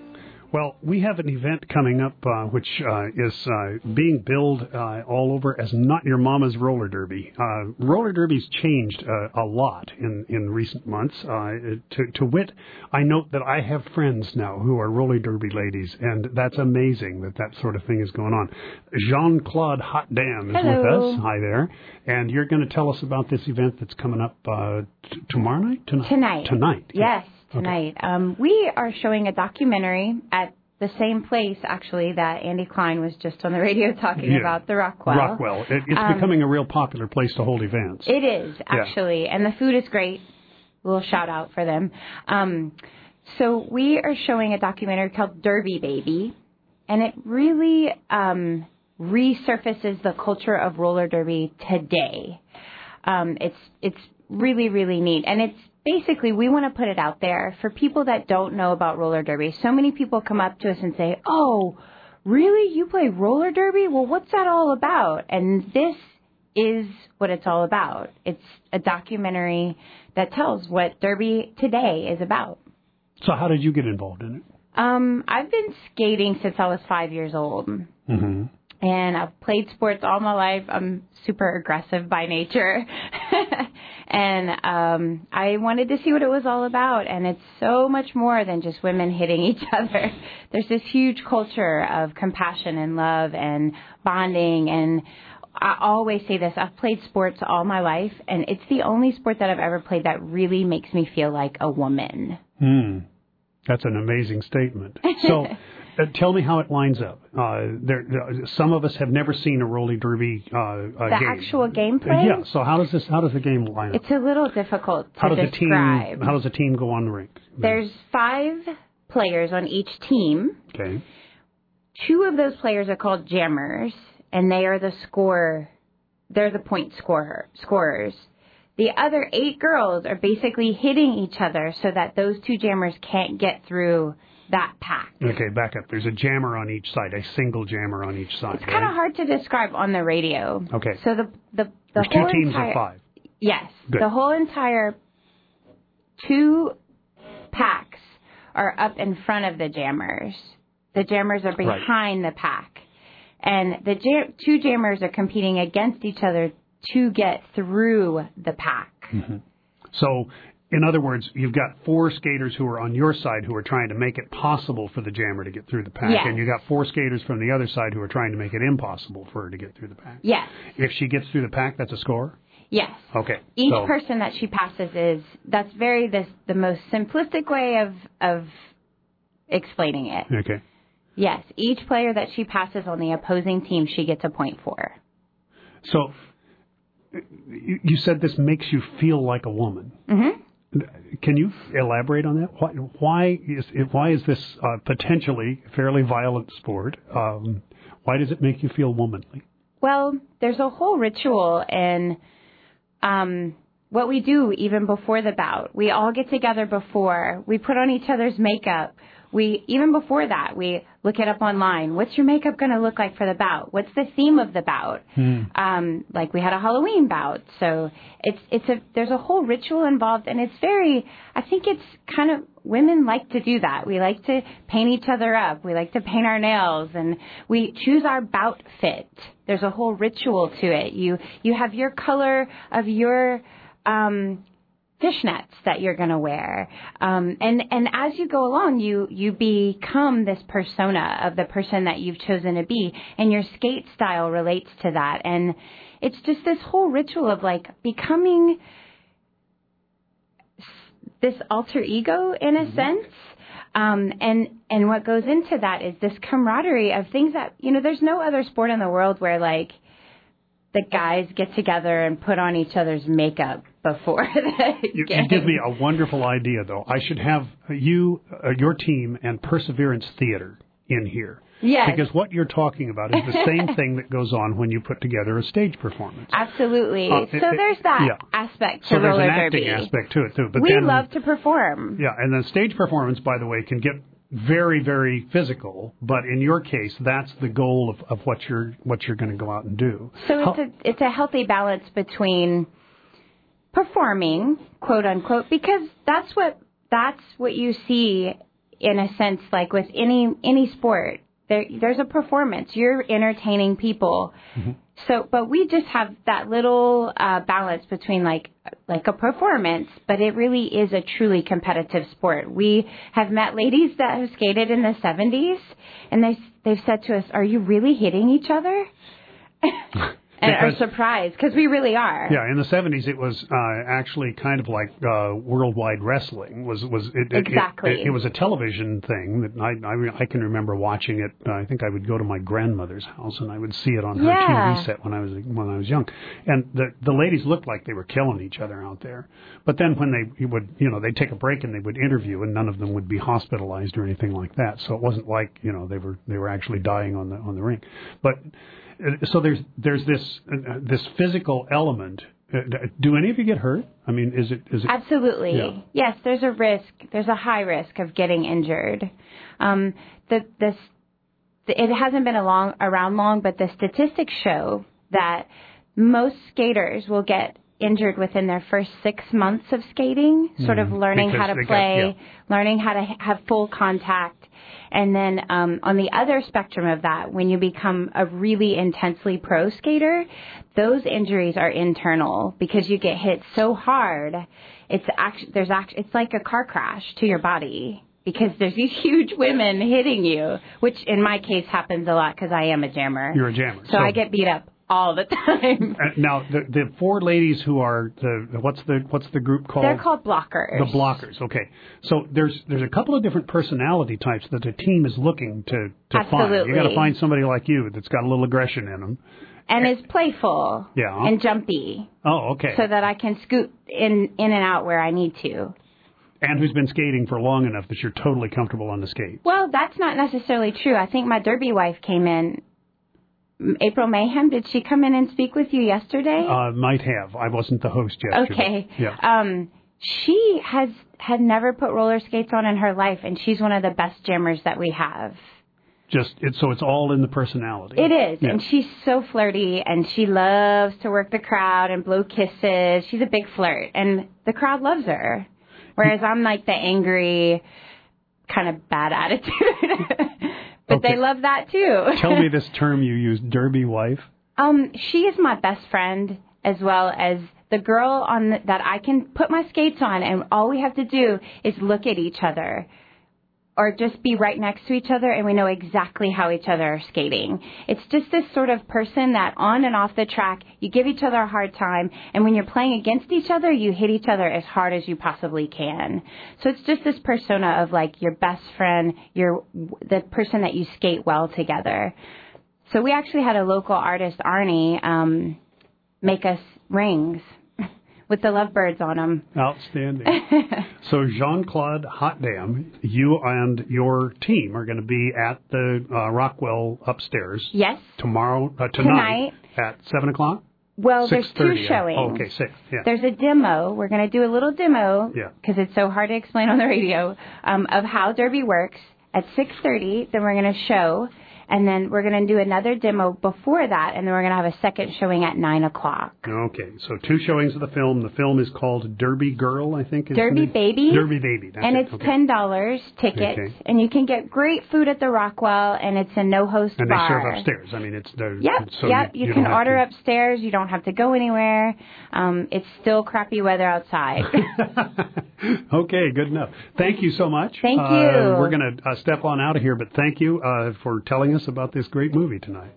Well, we have an event coming up uh, which uh, is uh, being billed uh, all over as Not Your Mama's Roller Derby. Uh, roller derby's changed uh, a lot in, in recent months. Uh, to, to wit, I note that I have friends now who are roller derby ladies, and that's amazing that that sort of thing is going on. Jean-Claude Hot Dam is Hello. with us. Hi there. And you're going to tell us about this event that's coming up uh, t- tomorrow night? Tonight. Tonight. Tonight. Yes. Tonight. Okay. Um, we are showing a documentary at the same place, actually, that Andy Klein was just on the radio talking yeah. about, the Rockwell. Rockwell. It, it's um, becoming a real popular place to hold events. It is, actually. Yeah. And the food is great. A little shout out for them. Um, so we are showing a documentary called Derby Baby, and it really um, resurfaces the culture of roller derby today. Um, it's it's really, really neat. And it's basically, we want to put it out there for people that don't know about roller derby. So many people come up to us and say, oh, really? You play roller derby? Well, what's that all about? And this is what it's all about. It's a documentary that tells what derby today is about. So how did you get involved in it? Um, I've been skating since I was five years old. Mm-hmm. And I've played sports all my life. I'm super aggressive by nature. and um, I wanted to see what it was all about. And it's so much more than just women hitting each other. There's this huge culture of compassion and love and bonding. And I always say this. I've played sports all my life. And it's the only sport that I've ever played that really makes me feel like a woman. Hmm. That's an amazing statement. So uh, tell me how it lines up. Uh, there, uh, some of us have never seen a roller derby uh, uh, the game. actual gameplay? Uh, yeah. So how does this? How does the game line up? It's a little difficult to how does describe. A team, how does a team go on the rink? There's five players on each team. Okay. Two of those players are called jammers, and they are the score. They're the point scorer scorers. The other eight girls are basically hitting each other so that those two jammers can't get through that pack. Okay, back up. There's a jammer on each side, a single jammer on each side. It's kind of right? hard to describe on the radio. Okay. So the the the There's whole two teams entire, of five. Yes. Good. The whole entire two packs are up in front of the jammers. The jammers are behind right. the pack. And the jam- two jammers are competing against each other to get through the pack. Mm-hmm. So, in other words, you've got four skaters who are on your side who are trying to make it possible for the jammer to get through the pack. Yes. And you've got four skaters from the other side who are trying to make it impossible for her to get through the pack. Yes. If she gets through the pack, that's a score? Yes. Okay. Each so, person that she passes is, that's very this, the most simplistic way of of explaining it. Okay. Yes. Each player that she passes on the opposing team, she gets a point for. So, you said this makes you feel like a woman. Mm-hmm. Can you elaborate on that? Why, why is it, why is this uh, potentially fairly violent sport? Um, why does it make you feel womanly? Well, there's a whole ritual in um, what we do even before the bout. We all get together before. We put on each other's makeup. We even before that, we look it up online. What's your makeup going to look like for the bout? What's the theme of the bout? Hmm. Um, like we had a Halloween bout, so it's it's a there's a whole ritual involved, and it's very. I think it's kind of women like to do that. We like to paint each other up. We like to paint our nails, and we choose our bout fit. There's a whole ritual to it. You you have your color of your. Um, fishnets that you're going to wear. Um, and, and as you go along, you, you become this persona of the person that you've chosen to be, and your skate style relates to that. And it's just this whole ritual of like becoming this alter ego in a mm-hmm. sense. Um, and, and what goes into that is this camaraderie of things that, you know, there's no other sport in the world where like the guys get together and put on each other's makeup before the you, game. You give me a wonderful idea, though. I should have you, uh, your team, and Perseverance Theater in here. Yes. Because what you're talking about is the same thing that goes on when you put together a stage performance. Absolutely. Uh, so it, there's that yeah. aspect to so roller there's an derby. acting aspect to it, too. But we then, love to perform. Yeah, and then stage performance, by the way, can get very, very physical, but in your case, that's the goal of, of what you're what you're going to go out and do. So How, it's a it's a healthy balance between performing, quote unquote, because that's what that's what you see in a sense, like with any any sport, there there's a performance. You're entertaining people. Mm-hmm. So, but we just have that little uh, balance between like like a performance, but it really is a truly competitive sport. We have met ladies that have skated in the seventies, and they they've said to us, "Are you really hitting each other?" And because, are surprised, because we really are. Yeah, in the seventies, it was uh, actually kind of like uh, worldwide wrestling. Was was it, exactly? It, it, it was a television thing that I, I I can remember watching it. Uh, I think I would go to my grandmother's house and I would see it on her yeah. T V set when I was when I was young. And the the ladies looked like they were killing each other out there. But then when they would you know they'd take a break and they would interview, and none of them would be hospitalized or anything like that. So it wasn't like you know they were they were actually dying on the on the ring, but. So there's there's this uh, this physical element. Uh, do any of you get hurt? I mean, is it is it? Absolutely. Yeah. Yes, there's a risk. There's a high risk of getting injured. Um, the this the, it hasn't been a long, around long, but the statistics show that most skaters will get injured within their first six months of skating, sort of learning because how to got, play, yeah. learning how to have full contact. And then um, on the other spectrum of that, when you become a really intensely pro skater, those injuries are internal because you get hit so hard. It's actually there's actually it's like a car crash to your body because there's these huge women hitting you, which in my case happens a lot because I am a jammer. You're a jammer, so, so I get beat up all the time. Uh, now, the the four ladies who are the what's the what's the group called? They're called blockers. The blockers. Okay, so there's there's a couple of different personality types that the team is looking to to Absolutely. find. You got to find somebody like you that's got a little aggression in them. And is playful. Yeah. And jumpy. Oh, okay. So that I can scoot in in and out where I need to. And who's been skating for long enough that you're totally comfortable on the skate. Well, that's not necessarily true. I think my derby wife came in. April Mayhem, did she come in and speak with you yesterday? Uh, might have. I wasn't the host yesterday. Okay. Yeah. Um, she has had never put roller skates on in her life, and she's one of the best jammers that we have. Just it, so it's all in the personality. It is, yeah. And she's so flirty, and she loves to work the crowd and blow kisses. She's a big flirt, and the crowd loves her. Whereas I'm like the angry, kind of bad attitude. But okay. they love that too. Tell me this term you use, derby wife. Um, she is my best friend as well as the girl on the, that I can put my skates on, and all we have to do is look at each other. Or just be right next to each other, and we know exactly how each other are skating. It's just this sort of person that on and off the track, you give each other a hard time, and when you're playing against each other, you hit each other as hard as you possibly can. So it's just this persona of like your best friend, your the person that you skate well together. So we actually had a local artist, Arnie, um, make us rings with the lovebirds on them. Outstanding. So Jean-Claude Hotdam, you and your team are going to be at the uh, Rockwell upstairs. Yes. Tomorrow, uh, tonight, tonight at seven o'clock. Well, there's two uh, showings. Oh, okay, six. Yeah. There's a demo. We're going to do a little demo Yeah. because it's so hard to explain on the radio um, of how Derby works at six thirty. Then we're going to show. And then we're going to do another demo before that, and then we're going to have a second showing at nine o'clock. Okay, so two showings of the film. The film is called Derby Girl, I think. Is Derby the Baby. Derby Baby. That's and it. it's okay. ten dollars ticket, Okay. and you can get great food at the Rockwell, and it's a no-host and bar. And they serve upstairs. I mean, it's... The, Yep, so yep. You, You, you can don't have order to... upstairs. You don't have to go anywhere. Um, it's still crappy weather outside. Okay, good enough. Thank you so much. Thank you. Uh, we're going to uh, step on out of here, but thank you uh, for telling us about this great movie tonight.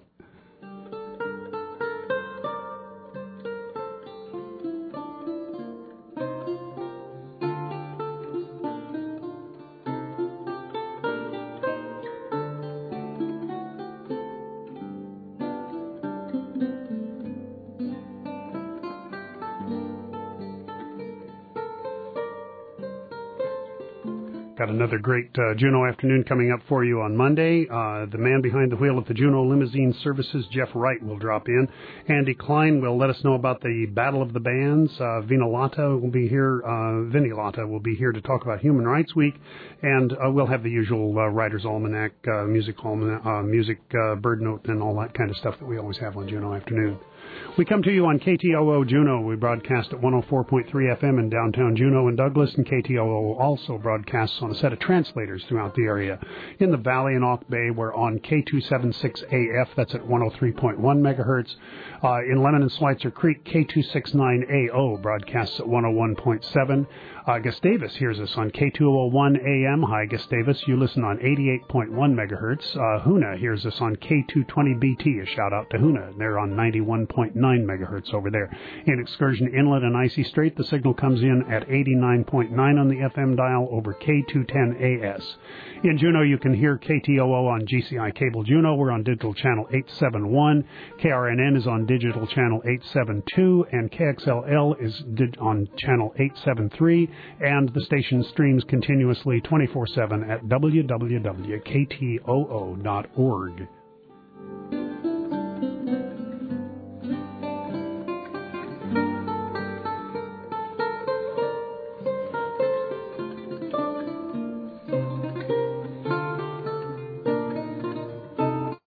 Got another great uh, Juneau afternoon coming up for you on Monday. Uh, the man behind the wheel at the Juneau Limousine Services, Jeff Wright, will drop in. Andy Klein will let us know about the Battle of the Bands. Uh, Vina Lata will be here. Uh, Vinny Lata will be here to talk about Human Rights Week. And uh, we'll have the usual uh, Writer's Almanac, uh, music, almanac, uh, music uh, bird note, and all that kind of stuff that we always have on Juneau afternoon. We come to you on K T O O Juneau. We broadcast at one oh four point three F M in downtown Juneau and Douglas, and K T O O also broadcasts on a set of translators throughout the area. In the Valley and Auk Bay, we're on K two seventy-six A F, that's at one oh three point one megahertz. Uh, in Lemon and Schweitzer Creek, K two sixty-nine A O broadcasts at one oh one point seven. Uh, Gustavus hears us on K two oh one A M. Hi, Gustavus. You listen on eighty-eight point one megahertz. Uh, Hoona hears us on K two twenty B T. A shout out to Hoona. They're on ninety-one point nine megahertz over there. In Excursion Inlet and Icy Strait, the signal comes in at eighty-nine point nine on the F M dial over K two ten A S. In Juneau, you can hear K T O O on G C I Cable Juneau. We're on digital channel eight seventy-one. K R N N is on digital channel eight seventy-two, and K X L L is on channel eight seventy-three. And the station streams continuously twenty-four seven at w w w dot k t o o dot org.